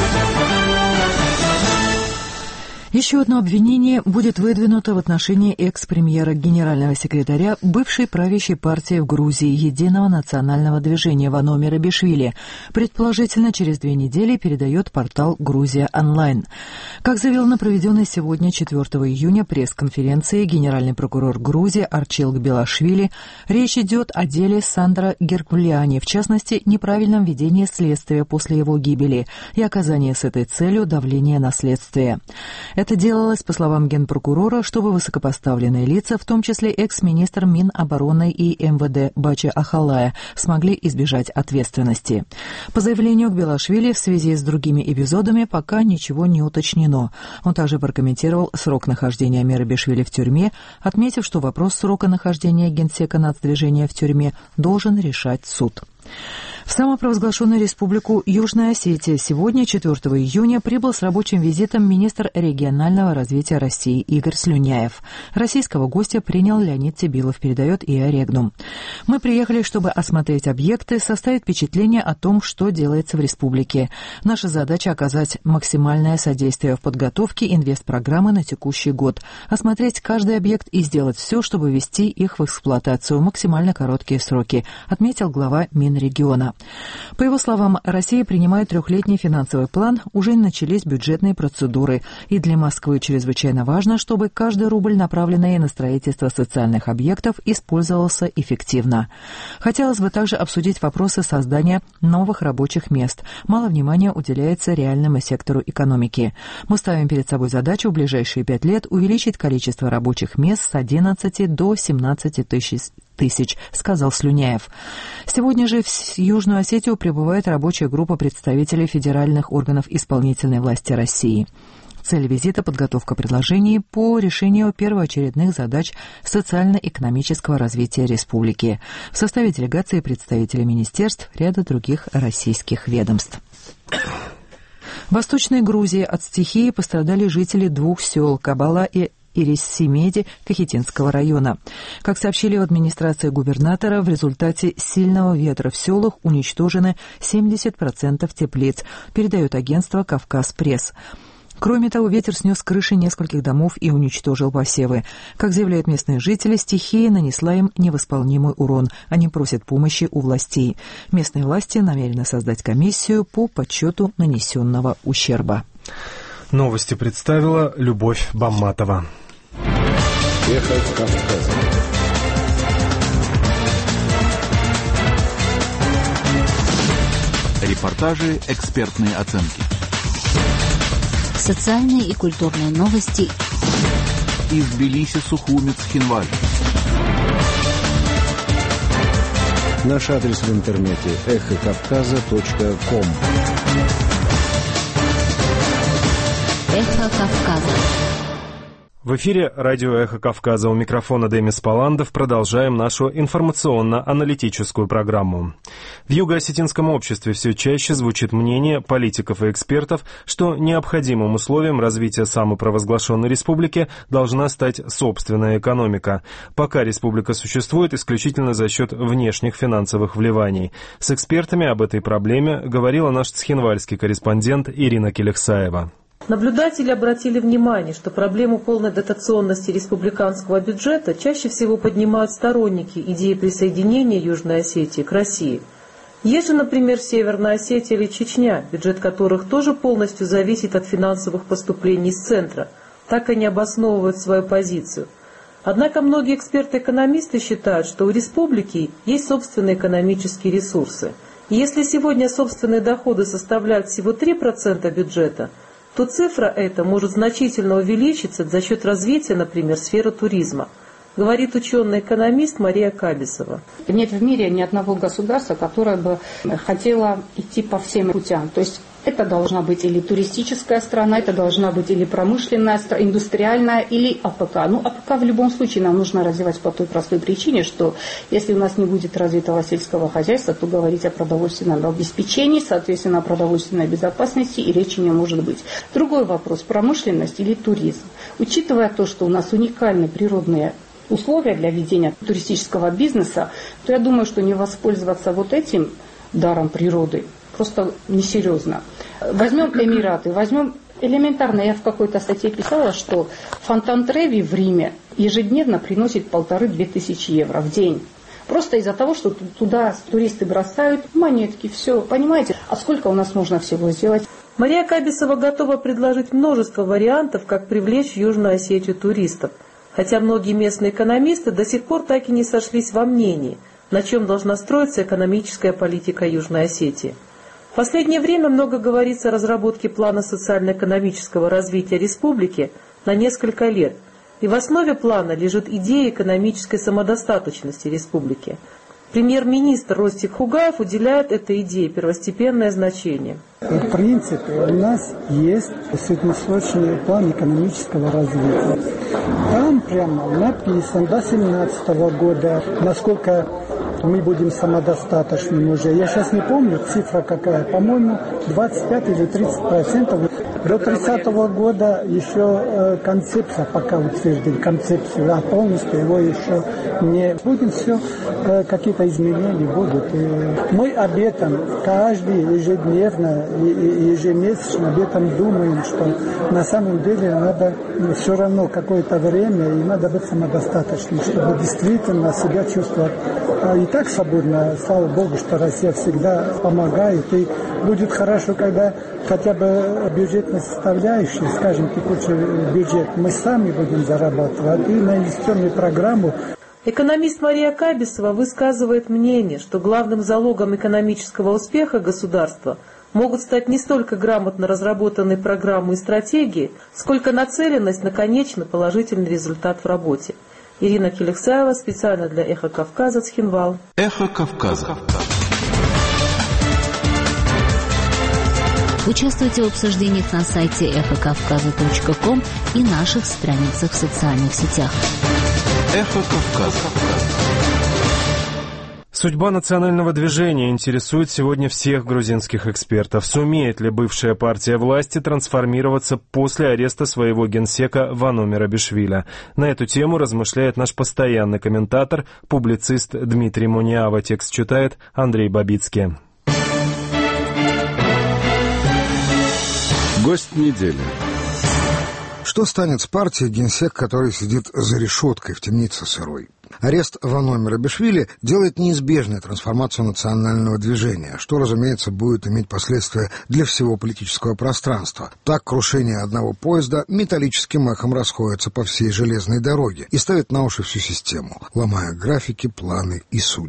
Еще одно обвинение будет выдвинуто в отношении экс-премьера генерального секретаря бывшей правящей партии в Грузии Единого национального движения Вано Мерабишвили. Предположительно, через две недели, передает портал «Грузия онлайн». Как заявил на проведенной сегодня, четвёртого июня, пресс-конференции генеральный прокурор Грузии Арчил Белашвили, речь идет о деле Сандра Геркулиани, в частности, неправильном ведении следствия после его гибели и оказании с этой целью давления на следствие. Это делалось, по словам генпрокурора, чтобы высокопоставленные лица, в том числе экс-министр Минобороны и эм вэ дэ Бача Ахалая, смогли избежать ответственности. По заявлению Белашвили, в связи с другими эпизодами пока ничего не уточнено. Он также прокомментировал срок нахождения Мерабишвили в тюрьме, отметив, что вопрос срока нахождения генсека нацдвижения в тюрьме должен решать суд. В самопровозглашенную республику Южная Осетия сегодня, четвёртого июня, прибыл с рабочим визитом министр регионального развития России Игорь Слюняев. Российского гостя принял Леонид Тебилов, передает ИА Регнум. «Мы приехали, чтобы осмотреть объекты, составить впечатление о том, что делается в республике. Наша задача — оказать максимальное содействие в подготовке инвестпрограммы на текущий год, осмотреть каждый объект и сделать все, чтобы ввести их в эксплуатацию в максимально короткие сроки», отметил глава Минрегиона. По его словам, Россия принимает трехлетний финансовый план, уже начались бюджетные процедуры, и для Москвы чрезвычайно важно, чтобы каждый рубль, направленный на строительство социальных объектов, использовался эффективно. Хотелось бы также обсудить вопросы создания новых рабочих мест. Мало внимания уделяется реальному сектору экономики. Мы ставим перед собой задачу в ближайшие пять лет увеличить количество рабочих мест с одиннадцати до семнадцати тысяч. тысяч, сказал Слюняев. Сегодня же в Южную Осетию прибывает рабочая группа представителей федеральных органов исполнительной власти России. Цель визита — подготовка предложений по решению первоочередных задач социально-экономического развития республики. В составе делегации представители министерств, ряда других российских ведомств. В Восточной Грузии от стихии пострадали жители двух сел Кабала и Ириссимеди Кахетинского района. Как сообщили в администрации губернатора, в результате сильного ветра в селах уничтожены семьдесят процентов теплиц, передает агентство «Кавказ-пресс». Кроме того, ветер снес крыши нескольких домов и уничтожил посевы. Как заявляют местные жители, стихия нанесла им невосполнимый урон. Они просят помощи у властей. Местные власти намерены создать комиссию по подсчету нанесенного ущерба. Новости представила Любовь Бамматова. Эхо Кавказа. Репортажи, экспертные оценки. Социальные и культурные новости Из Тбилиси, Сухуми, Цхинваль. Наш адрес в интернете эхо кавказа точка ком. Эхо Кавказа. В эфире радио «Эхо Кавказа». У микрофона Демис Паландов. Продолжаем нашу информационно-аналитическую программу. В юго-осетинском обществе все чаще звучит мнение политиков и экспертов, что необходимым условием развития самопровозглашенной республики должна стать собственная экономика. Пока республика существует исключительно за счет внешних финансовых вливаний. С экспертами об этой проблеме говорила наш цхинвальский корреспондент Ирина Келексаева. Наблюдатели обратили внимание, что проблему полной дотационности республиканского бюджета чаще всего поднимают сторонники идеи присоединения Южной Осетии к России. Есть же, например, Северная Осетия или Чечня, бюджет которых тоже полностью зависит от финансовых поступлений из центра, так и не обосновывают свою позицию. Однако многие эксперты-экономисты считают, что у республики есть собственные экономические ресурсы. И если сегодня собственные доходы составляют всего три процента бюджета, то цифра эта может значительно увеличиться за счет развития, например, сферы туризма, говорит ученый-экономист Мария Кабисова. Нет в мире ни одного государства, которое бы хотело идти по всем путям. То есть это должна быть или туристическая страна, это должна быть или промышленная, индустриальная, или АПК. Ну, АПК в любом случае нам нужно развивать по той простой причине, что если у нас не будет развитого сельского хозяйства, то говорить о продовольственном обеспечении, соответственно, о продовольственной безопасности и речи не может быть. Другой вопрос – промышленность или туризм. Учитывая то, что у нас уникальные природные условия для ведения туристического бизнеса, то я думаю, что не воспользоваться вот этим даром природы просто несерьезно. Возьмем Эмираты, возьмем элементарно, я в какой-то статье писала, что фонтан Треви в Риме ежедневно приносит полторы-две тысячи евро в день. Просто из-за того, что туда туристы бросают монетки, все, понимаете? А сколько у нас можно всего сделать? Мария Кабисова готова предложить множество вариантов, как привлечь в Южную Осетию туристов. Хотя многие местные экономисты до сих пор так и не сошлись во мнении, на чем должна строиться экономическая политика Южной Осетии. В последнее время много говорится о разработке плана социально-экономического развития республики на несколько лет, и в основе плана лежит идея экономической самодостаточности республики. Премьер-министр Ростик Хугаев уделяет этой идее первостепенное значение. В принципе, у нас есть среднесрочный план экономического развития. Там прямо написано до две тысячи семнадцатого года, насколько мы будем самодостаточными уже. Я сейчас не помню, цифра какая, по-моему, двадцать пять или тридцать процентов. До тридцатого года еще э, концепция пока утверждена, концепцию, а полностью его еще не будет. Все, э, какие-то изменения будут. И мы об этом каждый ежедневно и ежемесячно об этом думаем, что на самом деле надо все равно какое-то время и надо быть самодостаточным, чтобы действительно себя чувствовать и так свободно. Слава Богу, что Россия всегда помогает, и будет хорошо, когда хотя бы бюджетная составляющая, скажем, текущий бюджет, мы сами будем зарабатывать, и на инвестиционную программу. Экономист Мария Кабисова высказывает мнение, что главным залогом экономического успеха государства могут стать не столько грамотно разработанные программы и стратегии, сколько нацеленность на конечный положительный результат в работе. Ирина Келексаева, специально для «Эхо Кавказа», Цхинвал. «Эхо Кавказа». Участвуйте в обсуждениях на сайте эхо кавказа точка ком и наших страницах в социальных сетях. «Эхо Кавказа». Судьба национального движения интересует сегодня всех грузинских экспертов. Сумеет ли бывшая партия власти трансформироваться после ареста своего генсека Вано Мерабишвили? На эту тему размышляет наш постоянный комментатор, публицист Дмитрий Муниава. Текст читает Андрей Бабицкий. Гость недели. Что станет с партией, генсек, который сидит за решеткой в темнице сырой? Арест Вано Мерабишвили делает неизбежной трансформацию национального движения, что, разумеется, будет иметь последствия для всего политического пространства. Так, крушение одного поезда металлическим эхом расходится по всей железной дороге и ставит на уши всю систему, ломая графики, планы и судьбы.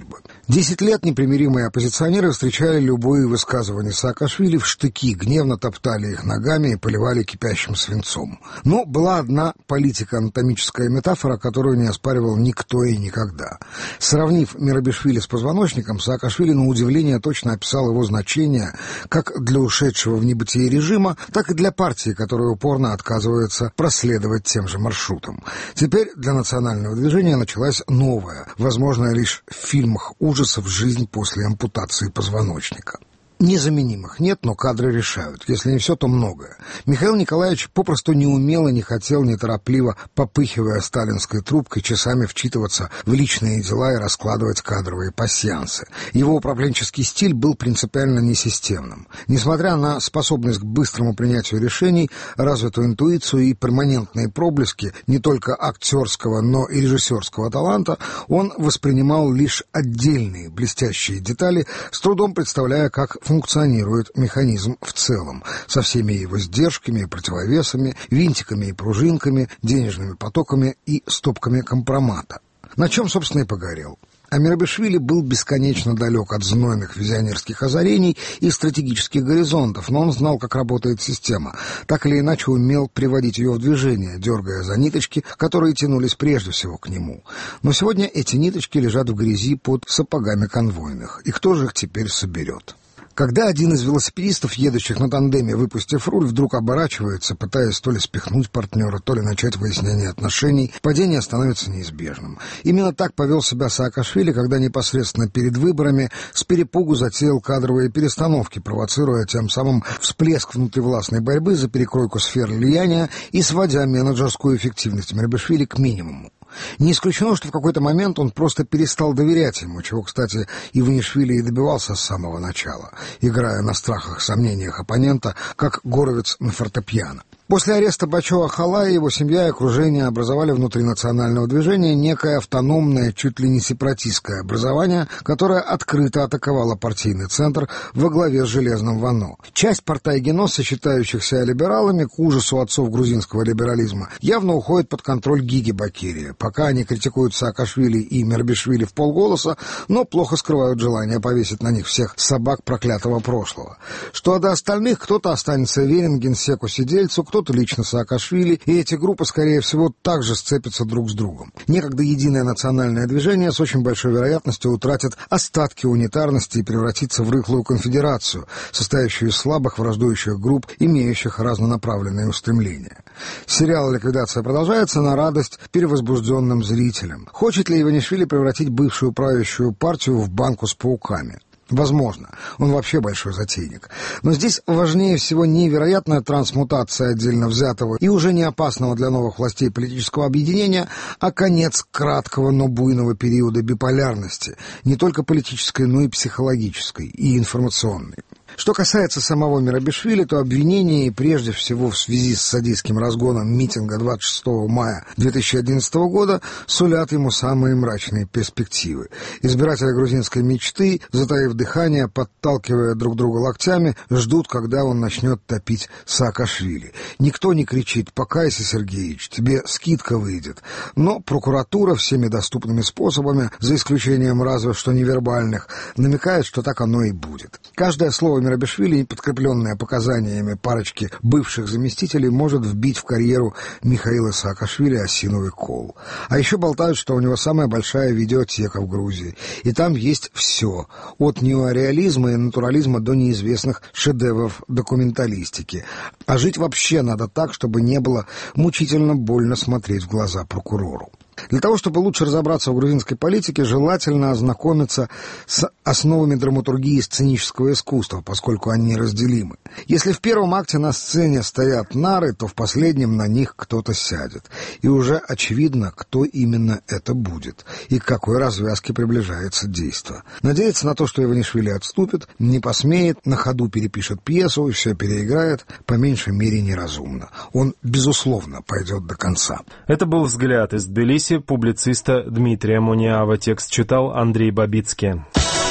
Десять лет непримиримые оппозиционеры встречали любые высказывания Саакашвили в штыки, гневно топтали их ногами и поливали кипящим свинцом. Но была одна политико-анатомическая метафора, которую не оспаривал никто и никогда. Сравнив Мирабишвили с позвоночником, Саакашвили на удивление точно описал его значение как для ушедшего в небытие режима, так и для партии, которая упорно отказывается проследовать тем же маршрутом. Теперь для национального движения началась новая, возможно, лишь в фильмах ужасов, жизнь после ампутации позвоночника. Незаменимых нет, но кадры решают. Если не все, то многое. Михаил Николаевич попросту не умел и не хотел, неторопливо, попыхивая сталинской трубкой, часами вчитываться в личные дела и раскладывать кадровые пасьянсы. Его управленческий стиль был принципиально несистемным. Несмотря на способность к быстрому принятию решений, развитую интуицию и перманентные проблески не только актерского, но и режиссерского таланта, он воспринимал лишь отдельные блестящие детали, с трудом представляя, как функционирует механизм в целом, со всеми его сдержками и противовесами, винтиками и пружинками, денежными потоками и стопками компромата. На чем, собственно, и погорел. А Мирабишвили был бесконечно далек от знойных визионерских озарений и стратегических горизонтов, но он знал, как работает система, так или иначе умел приводить ее в движение, дергая за ниточки, которые тянулись прежде всего к нему. Но сегодня эти ниточки лежат в грязи под сапогами конвойных, и кто же их теперь соберет? Когда один из велосипедистов, едущих на тандеме, выпустив руль, вдруг оборачивается, пытаясь то ли спихнуть партнера, то ли начать выяснение отношений, падение становится неизбежным. Именно так повел себя Саакашвили, когда непосредственно перед выборами с перепугу затеял кадровые перестановки, провоцируя тем самым всплеск внутривластной борьбы за перекройку сфер влияния и сводя менеджерскую эффективность Мирабишвили к минимуму. Не исключено, что в какой-то момент он просто перестал доверять ему, чего, кстати, Иванишвили и добивался с самого начала, играя на страхах, сомнениях оппонента, как горовец на фортепиано. После ареста Бачо-Ахалая его семья и окружение образовали внутри национального движения некое автономное, чуть ли не сепаратистское образование, которое открыто атаковало партийный центр во главе с Железным Вано. Часть партайгеноса, считающихся либералами, к ужасу отцов грузинского либерализма, явно уходит под контроль Гиги Бакирия. Пока они критикуют Саакашвили и Мирабишвили вполголоса, но плохо скрывают желание повесить на них всех собак проклятого прошлого. Что до остальных, кто-то останется верен генсеку Сидельцу, кто кто-то лично Саакашвили, и эти группы, скорее всего, также сцепятся друг с другом. Некогда единое национальное движение с очень большой вероятностью утратит остатки унитарности и превратится в рыхлую конфедерацию, состоящую из слабых враждующих групп, имеющих разнонаправленные устремления. Сериал «Ликвидация» продолжается на радость перевозбужденным зрителям. Хочет ли Иванишвили превратить бывшую правящую партию в банку с пауками? Возможно. Он вообще большой затейник. Но здесь важнее всего не вероятная трансмутация отдельно взятого и уже не опасного для новых властей политического объединения, а конец краткого, но буйного периода биполярности, не только политической, но и психологической, и информационной. Что касается самого Мирабишвили, то обвинения, и прежде всего в связи с садистским разгоном митинга двадцать шестого мая две тысячи одиннадцатого года, сулят ему самые мрачные перспективы. Избиратели грузинской мечты, затаив дыхание, подталкивая друг друга локтями, ждут, когда он начнет топить Саакашвили. Никто не кричит: «Покайся, Сергеевич, тебе скидка выйдет». Но прокуратура всеми доступными способами, за исключением разве что невербальных, намекает, что так оно и будет. Каждое слово Мирабишвили, подкрепленное показаниями парочки бывших заместителей, может вбить в карьеру Михаила Саакашвили осиновый кол. А еще болтают, что у него самая большая видеотека в Грузии, и там есть все, от неореализма и натурализма до неизвестных шедевров документалистики. А жить вообще надо так, чтобы не было мучительно больно смотреть в глаза прокурору. Для того, чтобы лучше разобраться в грузинской политике, желательно ознакомиться с основами драматургии сценического искусства, поскольку они неразделимы. Если в первом акте на сцене стоят нары, то в последнем на них кто-то сядет. И уже очевидно, кто именно это будет и к какой развязке приближается действо. Надеяться на то, что Иванишвили отступит, не посмеет, на ходу перепишет пьесу и все переиграет, по меньшей мере неразумно. Он, безусловно, пойдет до конца. Это был «Взгляд» из Тбилиси публициста Дмитрия Муниава. Текст читал Андрей Бабицкий.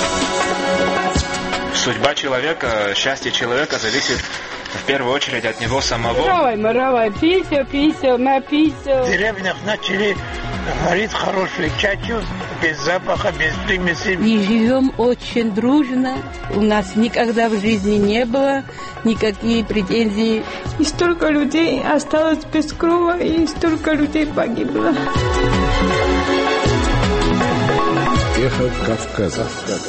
Судьба человека, счастье человека зависит в первую очередь от него самого. Моровай, моровай, писел, писел, написел. В деревнях начали Горит хороший чачу, без запаха, без примеси. И живем очень дружно. У нас никогда в жизни не было никаких претензий. И столько людей осталось без крова, и столько людей погибло. Эхо Кавказа.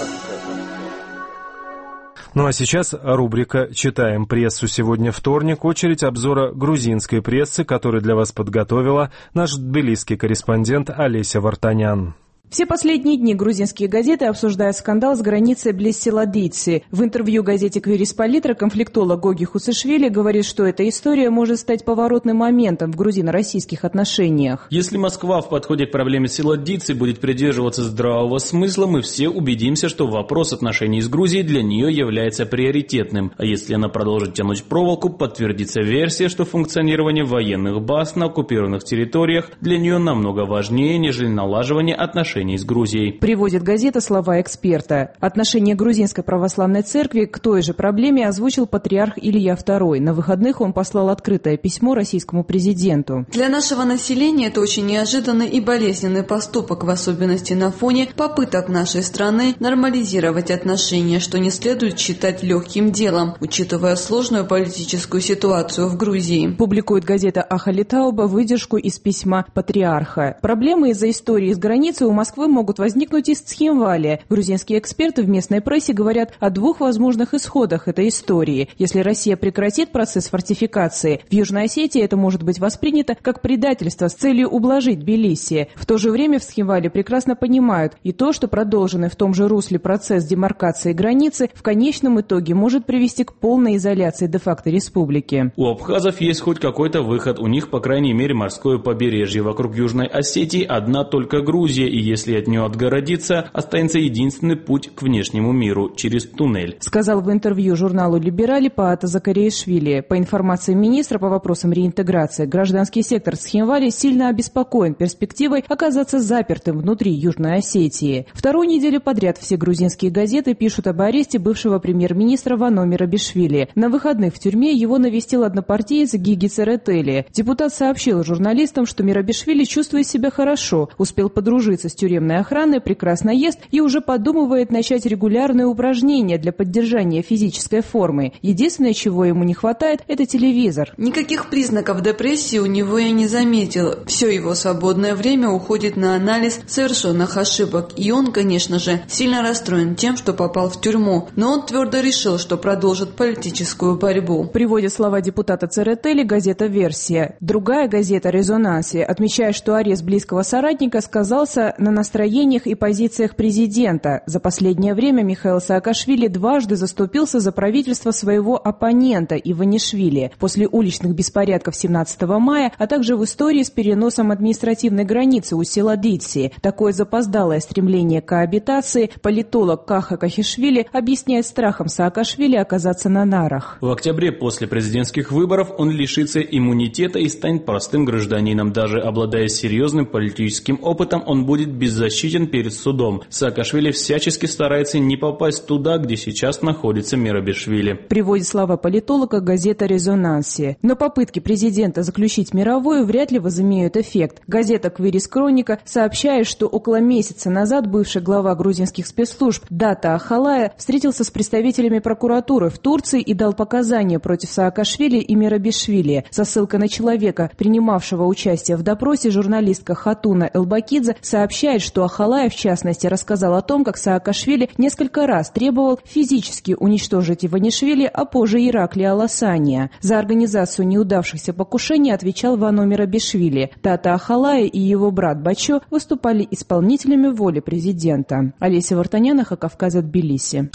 Ну а сейчас рубрика «Читаем прессу». Сегодня вторник, очередь обзора грузинской прессы, которую для вас подготовила наш тбилисский корреспондент Олеся Вартанян. Все последние дни грузинские газеты обсуждают скандал с границей близ села Дици. В интервью газете «Квирис-Политра» конфликтолог Гоги Хусышвили говорит, что эта история может стать поворотным моментом в грузино-российских отношениях. Если Москва в подходе к проблеме села Дици будет придерживаться здравого смысла, мы все убедимся, что вопрос отношений с Грузией для нее является приоритетным. А если она продолжит тянуть проволоку, подтвердится версия, что функционирование военных баз на оккупированных территориях для нее намного важнее, нежели налаживание отношений с Грузией. Приводит газета слова эксперта. Отношение Грузинской православной церкви к той же проблеме озвучил патриарх Илья второй. На выходных он послал открытое письмо российскому президенту. Для нашего населения это очень неожиданный и болезненный поступок, в особенности на фоне попыток нашей страны нормализировать отношения, что не следует считать легким делом, учитывая сложную политическую ситуацию в Грузии. Публикует газета Ахалитауба выдержку из письма патриарха. Проблемы из-за истории с границей у Москвы могут возникнуть из Цхинвали. Грузинские эксперты в местной прессе говорят о двух возможных исходах этой истории. Если Россия прекратит процесс фортификации, в Южной Осетии это может быть воспринято как предательство с целью ублажить Тбилиси. В то же время в Цхинвале прекрасно понимают и то, что продолженный в том же русле процесс демаркации границы в конечном итоге может привести к полной изоляции де-факто республики. У абхазов есть хоть какой-то выход. У них, по крайней мере, морское побережье. Вокруг Южной Осетии одна только Грузия, и если от нее отгородиться, останется единственный путь к внешнему миру – через туннель. Сказал в интервью журналу «Либерали» Паата Закариашвили. По информации министра по вопросам реинтеграции, гражданский сектор Цхинвали сильно обеспокоен перспективой оказаться запертым внутри Южной Осетии. Вторую неделю подряд все грузинские газеты пишут об аресте бывшего премьер-министра Вано Мирабишвили. На выходных в тюрьме его навестил однопартиец Гиги Церетели. Депутат сообщил журналистам, что Мирабишвили чувствует себя хорошо, успел подружиться с тюремной охраной, прекрасно ест и уже подумывает начать регулярные упражнения для поддержания физической формы. Единственное, чего ему не хватает, это телевизор. Никаких признаков депрессии у него я не заметил. Все его свободное время уходит на анализ совершенных ошибок. И он, конечно же, сильно расстроен тем, что попал в тюрьму. Но он твердо решил, что продолжит политическую борьбу. Приводит слова депутата Церетели газета «Версия». Другая газета «Резонансе» отмечает, что арест близкого соратника сказался на настроениях и позициях президента. За последнее время Михаил Саакашвили дважды заступился за правительство своего оппонента Иванишвили после уличных беспорядков семнадцатого мая, а также в истории с переносом административной границы у села Дици. Такое запоздалое стремление к коабитации политолог Каха Кахишвили объясняет страхом Саакашвили оказаться на нарах. В октябре после президентских выборов он лишится иммунитета и станет простым гражданином. Даже обладая серьезным политическим опытом, он будет беззащитен перед судом. Саакашвили всячески старается не попасть туда, где сейчас находится Мирабишвили. Приводит слова политолога газета «Резонансе». Но попытки президента заключить мировую вряд ли возымеют эффект. Газета «Квирис Хроника» сообщает, что около месяца назад бывший глава грузинских спецслужб Дата Ахалая встретился с представителями прокуратуры в Турции и дал показания против Саакашвили и Мирабишвили. Со ссылкой на человека, принимавшего участие в допросе, журналистка Хатуна Элбакидзе сообщает, что Ахалая, в частности, рассказал о том, как Саакашвили несколько раз требовал физически уничтожить Иванишвили, а позже Иракли Аласания. За организацию неудавшихся покушений отвечал Вано Мирабишвили. Тата Ахалая и его брат Бачо выступали исполнителями воли президента. Олеся Вартанян, Эхо Кавказа, Тбилиси.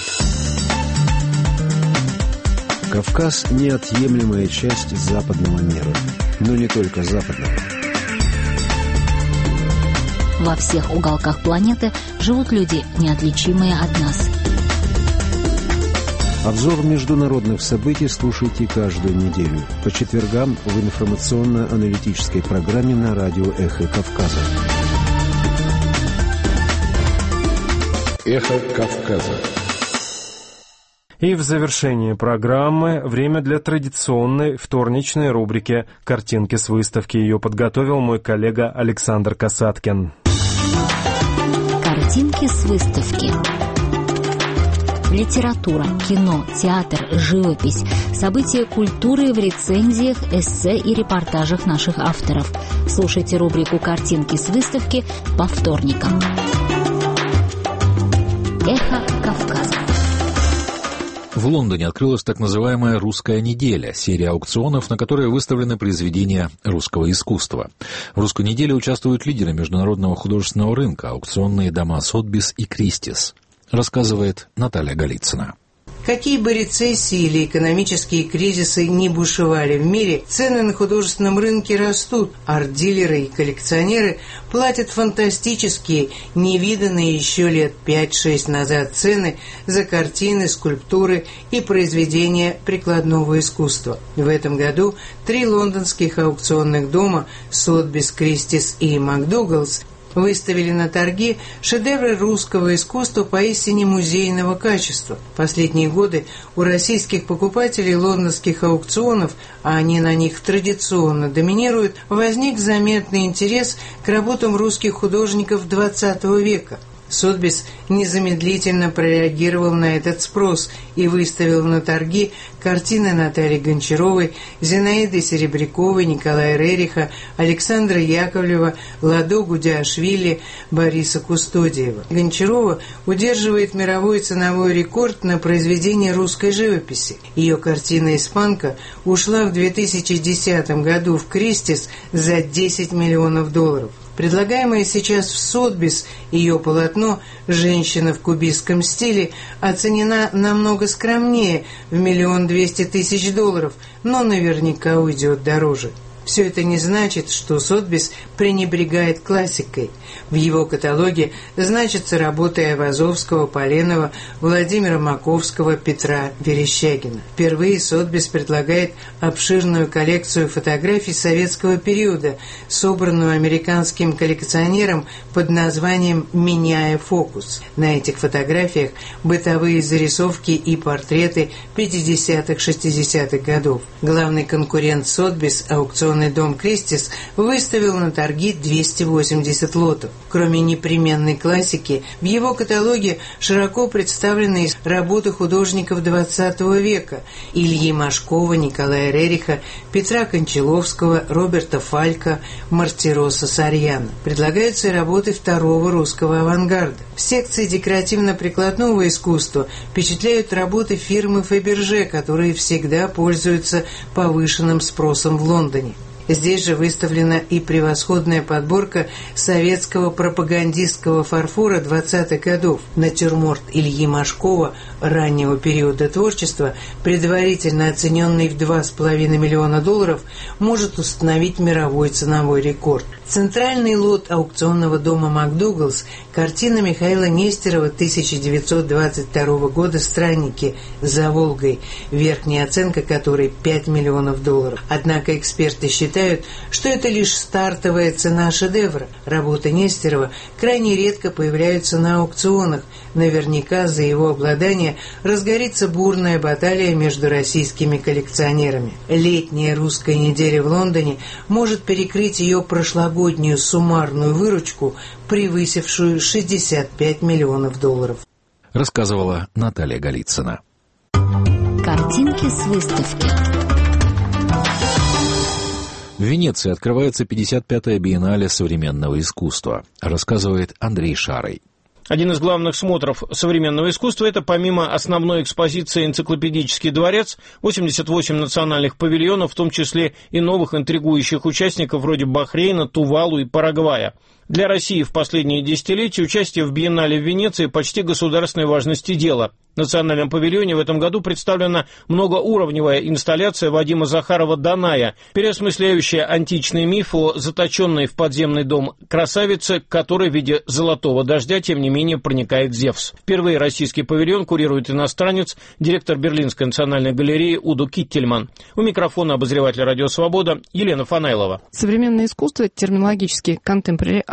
Кавказ – неотъемлемая часть западного мира. Но не только западного. Во всех уголках планеты живут люди, неотличимые от нас. Обзор международных событий слушайте каждую неделю по четвергам в информационно-аналитической программе на радио «Эхо Кавказа». «Эхо Кавказа». И в завершении программы время для традиционной вторничной рубрики «Картинки с выставки». Ее подготовил мой коллега Александр Касаткин. Картинки с выставки. Литература, кино, театр, живопись, события культуры в рецензиях, эссе и репортажах наших авторов. Слушайте рубрику «Картинки с выставки» по вторникам. Эхо Кавказа. В Лондоне открылась так называемая «Русская неделя» — серия аукционов, на которой выставлены произведения русского искусства. В «Русской неделе» участвуют лидеры международного художественного рынка, аукционные дома «Сотбис» и «Кристис», рассказывает Наталья Голицына. Какие бы рецессии или экономические кризисы ни бушевали в мире, цены на художественном рынке растут. Арт-дилеры и коллекционеры платят фантастические, невиданные еще лет пять-шесть назад цены за картины, скульптуры и произведения прикладного искусства. В этом году три лондонских аукционных дома «Сотбис», «Кристис» и «МакДугаллс» выставили на торги шедевры русского искусства поистине музейного качества. В последние годы у российских покупателей лондонских аукционов, а они на них традиционно доминируют, возник заметный интерес к работам русских художников двадцатого века. Сотбис незамедлительно прореагировал на этот спрос и выставил на торги картины Натальи Гончаровой, Зинаиды Серебряковой, Николая Рериха, Александра Яковлева, Ладо Гудяшвили, Бориса Кустодиева. Гончарова удерживает мировой ценовой рекорд на произведение русской живописи. Ее картина «Испанка» ушла в две тысячи десятом году в Кристис за десять миллионов долларов. Предлагаемое сейчас в Сотбис ее полотно «Женщина в кубистском стиле» оценена намного скромнее, в миллион двести тысяч долларов, но наверняка уйдет дороже. Все это не значит, что Сотбис пренебрегает классикой. В его каталоге значатся работы Айвазовского, Поленова, Владимира Маковского, Петра Верещагина. Впервые Сотбис предлагает обширную коллекцию фотографий советского периода, собранную американским коллекционером под названием «Меняя фокус». На этих фотографиях бытовые зарисовки и портреты пятидесятых-шестидесятых годов. Главный конкурент Сотбис, аукцион дом «Кристис», выставил на торги двести восемьдесят лотов. Кроме непременной классики, в его каталоге широко представлены работы художников двадцатого века – Ильи Машкова, Николая Рериха, Петра Кончаловского, Роберта Фалька, Мартироса Сарьяна. Предлагаются и работы второго русского авангарда. В секции декоративно-прикладного искусства впечатляют работы фирмы Фаберже, которые всегда пользуются повышенным спросом в Лондоне. Здесь же выставлена и превосходная подборка советского пропагандистского фарфора двадцатых годов. Натюрморт Ильи Машкова раннего периода творчества, предварительно оцененный в два с половиной миллиона долларов, может установить мировой ценовой рекорд. Центральный лот аукционного дома «МакДугаллс» – картина Михаила Нестерова тысяча девятьсот двадцать второго года «Странники за Волгой», верхняя оценка которой пять миллионов долларов. Однако эксперты считают, что это лишь стартовая цена шедевра. Работы Нестерова крайне редко появляются на аукционах. Наверняка за его обладание разгорится бурная баталия между российскими коллекционерами. Летняя русская неделя в Лондоне может перекрыть ее прошлогоднюю суммарную выручку, превысившую шестьдесят пять миллионов долларов. Рассказывала Наталья Голицына. Картинки с выставки. В Венеции открывается пятьдесят пятая биеннале современного искусства, рассказывает Андрей Шарый. Один из главных смотров современного искусства – это помимо основной экспозиции «Энциклопедический дворец», восемьдесят восемь национальных павильонов, в том числе и новых интригующих участников вроде Бахрейна, Тувалу и Парагвая. Для России в последние десятилетия участие в биеннале в Венеции почти государственной важности дело. В национальном павильоне в этом году представлена многоуровневая инсталляция Вадима Захарова «Даная», переосмысляющая античный миф о заточенной в подземный дом красавице, к которой в виде золотого дождя, тем не менее, проникает Зевс. Впервые российский павильон курирует иностранец, директор Берлинской национальной галереи Удо Киттельман. У микрофона обозреватель «Радио Свобода» Елена Фанайлова. Современное искусство, терминологически contemporary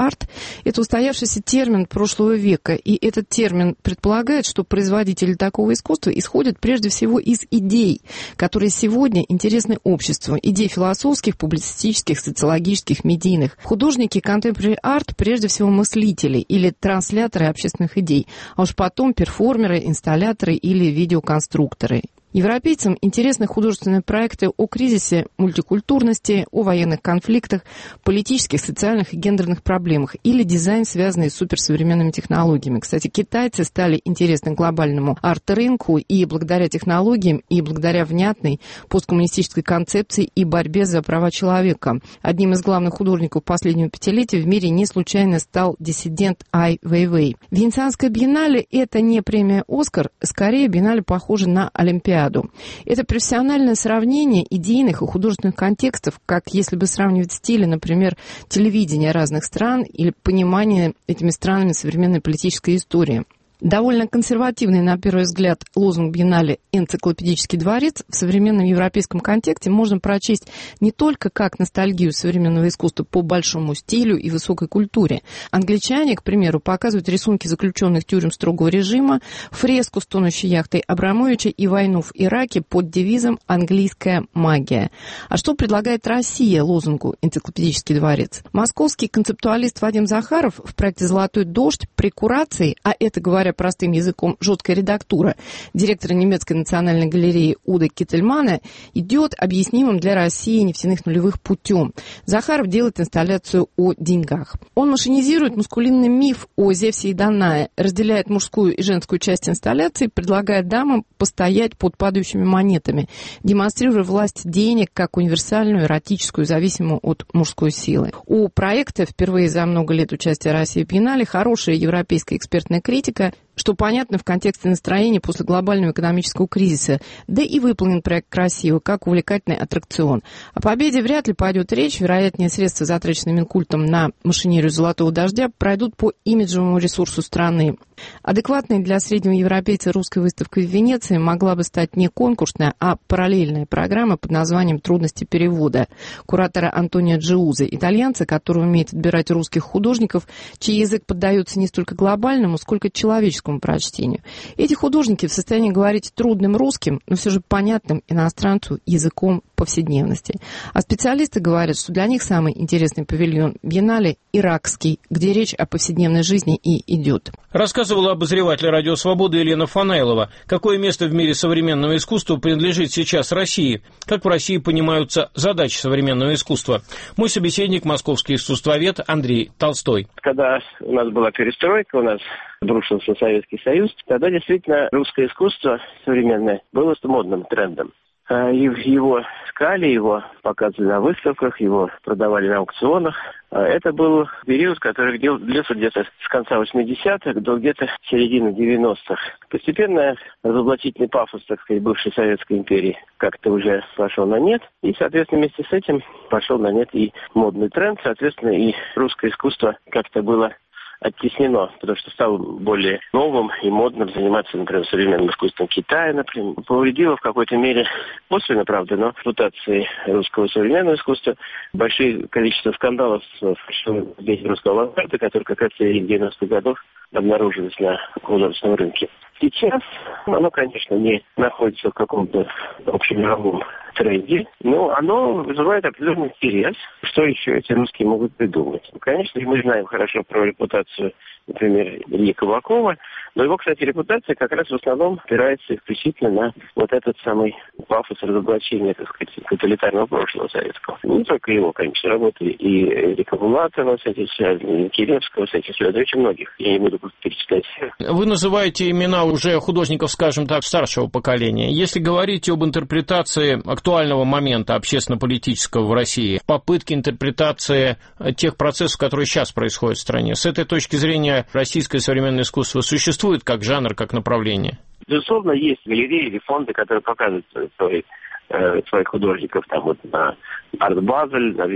contemporary-art – это устоявшийся термин прошлого века, и этот термин предполагает, что производители такого искусства исходят прежде всего из идей, которые сегодня интересны обществу, идей философских, публицистических, социологических, медийных. Художники contemporary-art прежде всего мыслители или трансляторы общественных идей, а уж потом перформеры, инсталляторы или видеоконструкторы. Европейцам интересны художественные проекты о кризисе мультикультурности, о военных конфликтах, политических, социальных и гендерных проблемах или дизайн, связанный с суперсовременными технологиями. Кстати, китайцы стали интересны глобальному арт-рынку и благодаря технологиям, и благодаря внятной посткоммунистической концепции и борьбе за права человека. Одним из главных художников последнего пятилетия в мире не случайно стал диссидент Ай Вейвей. Венецианская биеннале – это не премия «Оскар», скорее биеннале похоже на Олимпиаду. Это профессиональное сравнение идейных и художественных контекстов, как если бы сравнивать стили, например, телевидения разных стран или понимание этими странами современной политической истории. Довольно консервативный, на первый взгляд, лозунг биеннале «Энциклопедический дворец» в современном европейском контексте можно прочесть не только как ностальгию современного искусства по большому стилю и высокой культуре. Англичане, к примеру, показывают рисунки заключенных тюрем строгого режима, фреску с тонущей яхтой Абрамовича и войну в Ираке под девизом «Английская магия». А что предлагает Россия лозунгу «Энциклопедический дворец»? Московский концептуалист Вадим Захаров в проекте «Золотой дождь» при курации, а это, говоря простым языком, жесткая редактура директора немецкой национальной галереи Уда Киттельмана, идет объяснимым для России нефтяных нулевых путем. Захаров делает инсталляцию о деньгах. Он машинизирует маскулинный миф о Зевсе и Данае, разделяет мужскую и женскую часть инсталляции, предлагает дамам постоять под падающими монетами, демонстрируя власть денег как универсальную, эротическую, зависимую от мужской силы. У проекта впервые за много лет участия России в биеннале хорошая европейская экспертная критика, что понятно в контексте настроения после глобального экономического кризиса, да и выполнен проект красиво, как увлекательный аттракцион. О победе вряд ли пойдет речь, вероятнее средства, затраченные Минкультом на машинерию «Золотого дождя», пройдут по имиджевому ресурсу страны. Адекватной для среднего европейца русской выставкой в Венеции могла бы стать не конкурсная, а параллельная программа под названием «Трудности перевода» куратора Антонио Джиуза, итальянца, который умеет отбирать русских художников, чей язык поддается не столько глобальному, сколько человеческому прочтению. Эти художники в состоянии говорить трудным русским, но все же понятным иностранцу языком повседневности. А специалисты говорят, что для них самый интересный павильон биеннале иракский, где речь о повседневной жизни и идет. Рассказывала обозреватель «Радио Свобода» Елена Фанаилова. Какое место в мире современного искусства принадлежит сейчас России? Как в России понимаются задачи современного искусства? Мой собеседник – московский искусствовед Андрей Толстой. Когда у нас была перестройка, у нас обрушился Советский Союз, тогда действительно русское искусство современное было модным трендом. И его искали, его показывали на выставках, его продавали на аукционах. Это был период, который длился где-то с конца восьмидесятых до где-то середины девяностых. Постепенно разоблачительный пафос, так сказать, бывшей Советской империи как-то уже пошел на нет. И, соответственно, вместе с этим пошел на нет и модный тренд. Соответственно, и русское искусство как-то было оттеснено, потому что стало более новым и модным заниматься, например, современным искусством Китая, например. Повредило в какой-то мере, косвенно, правда, но репутации русского современного искусства, большое количество скандалов с фальшивым русского авангарда, которые как раз в девяностых годах обнаружились на художественном рынке. Сейчас оно, конечно, не находится в каком-то общемировом тренде, но оно вызывает определенный интерес, что еще эти русские могут придумать. Конечно, мы знаем хорошо про репутацию, например, Ильи Кабакова, но его, кстати, репутация как раз в основном опирается исключительно на вот этот самый пафос разоблачения, так сказать, тоталитарного прошлого советского. Не только его, конечно, работали и Эрика Булатова с этим связаны, и Кирилловского с этим связаны, очень многих. Я не буду просто перечислять всех. Вы называете имена уже художников, скажем так, старшего поколения. Если говорить об интерпретации актуального момента общественно-политического в России, попытки интерпретации тех процессов, которые сейчас происходят в стране, с этой точки зрения российское современное искусство существует как жанр, как направление? Безусловно, есть галереи или фонды, которые показывают свои, э, своих художников там вот на Арт Базель на,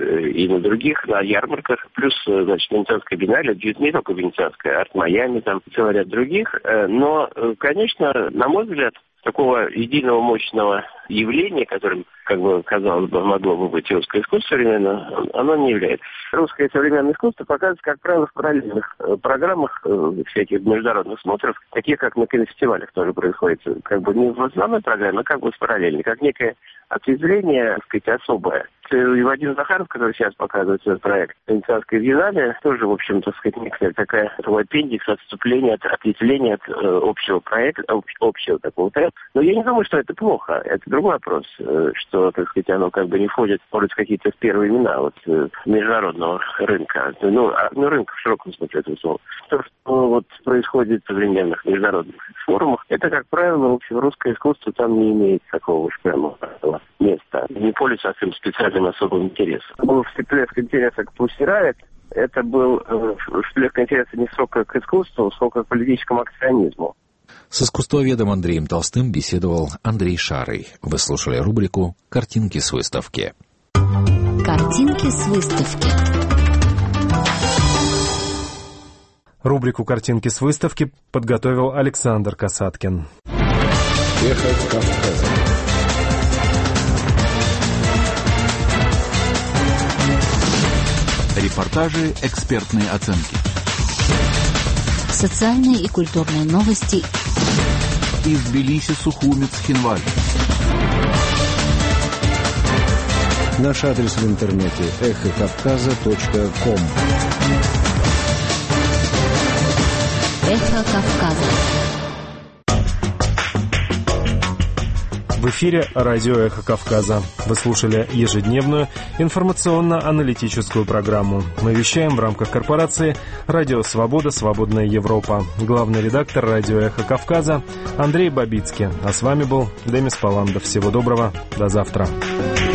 и на других, на ярмарках. Плюс, значит, Венецианская биеннале, не только Венецианская, Арт Майами, там целый ряд других. Но, конечно, на мой взгляд, такого единого мощного явление, которым, как бы, казалось бы, могло бы быть русское искусство современное, оно не является. Русское современное искусство показывается, как правило, в параллельных программах всяких международных смотров, такие, как на кинофестивалях тоже происходит, как бы не в основной программе, а как бы в параллельной, как некое ответвление, так сказать, особое. И Вадим Захаров, который сейчас показывает свой проект «Венецианская биеннале», тоже, в общем, так сказать, некая такая такой аппендикс, отступление, от, ответвление от э, общего проекта, об, общего такого проекта. Но я не думаю, что это плохо. Это другой вопрос, э, что, так сказать, оно как бы не входит, может, в какие-то первые имена вот, э, международного рынка. Ну, а, ну, рынка в широком смысле этого слова. То, что вот происходит в современных международных форумах, это, как правило, в общем, русское искусство там не имеет такого уж прямо места. Не пользуется своим специальным особым интересом. Был всплеск интереса к Pussy Riot. Это был э, всплеск интереса не столько к искусству, сколько к политическому акционизму. С искусствоведом Андреем Толстым беседовал Андрей Шарый. Вы слушали рубрику «Картинки с выставки». Картинки с выставки. Рубрику «Картинки с выставки» подготовил Александр Касаткин. Эхо Кавказа. Репортажи, экспертные оценки. Социальные и культурные новости. Из Тбилиси, Сухумец, Хинваль. Наш адрес в интернете эхо кавказа точка ком. Эхо Кавказа. В эфире радио «Эхо Кавказа». Вы слушали ежедневную информационно-аналитическую программу. Мы вещаем в рамках корпорации «Радио Свобода. Свободная Европа». Главный редактор радио «Эхо Кавказа» Андрей Бабицкий. А с вами был Демис Паландов. Всего доброго. До завтра.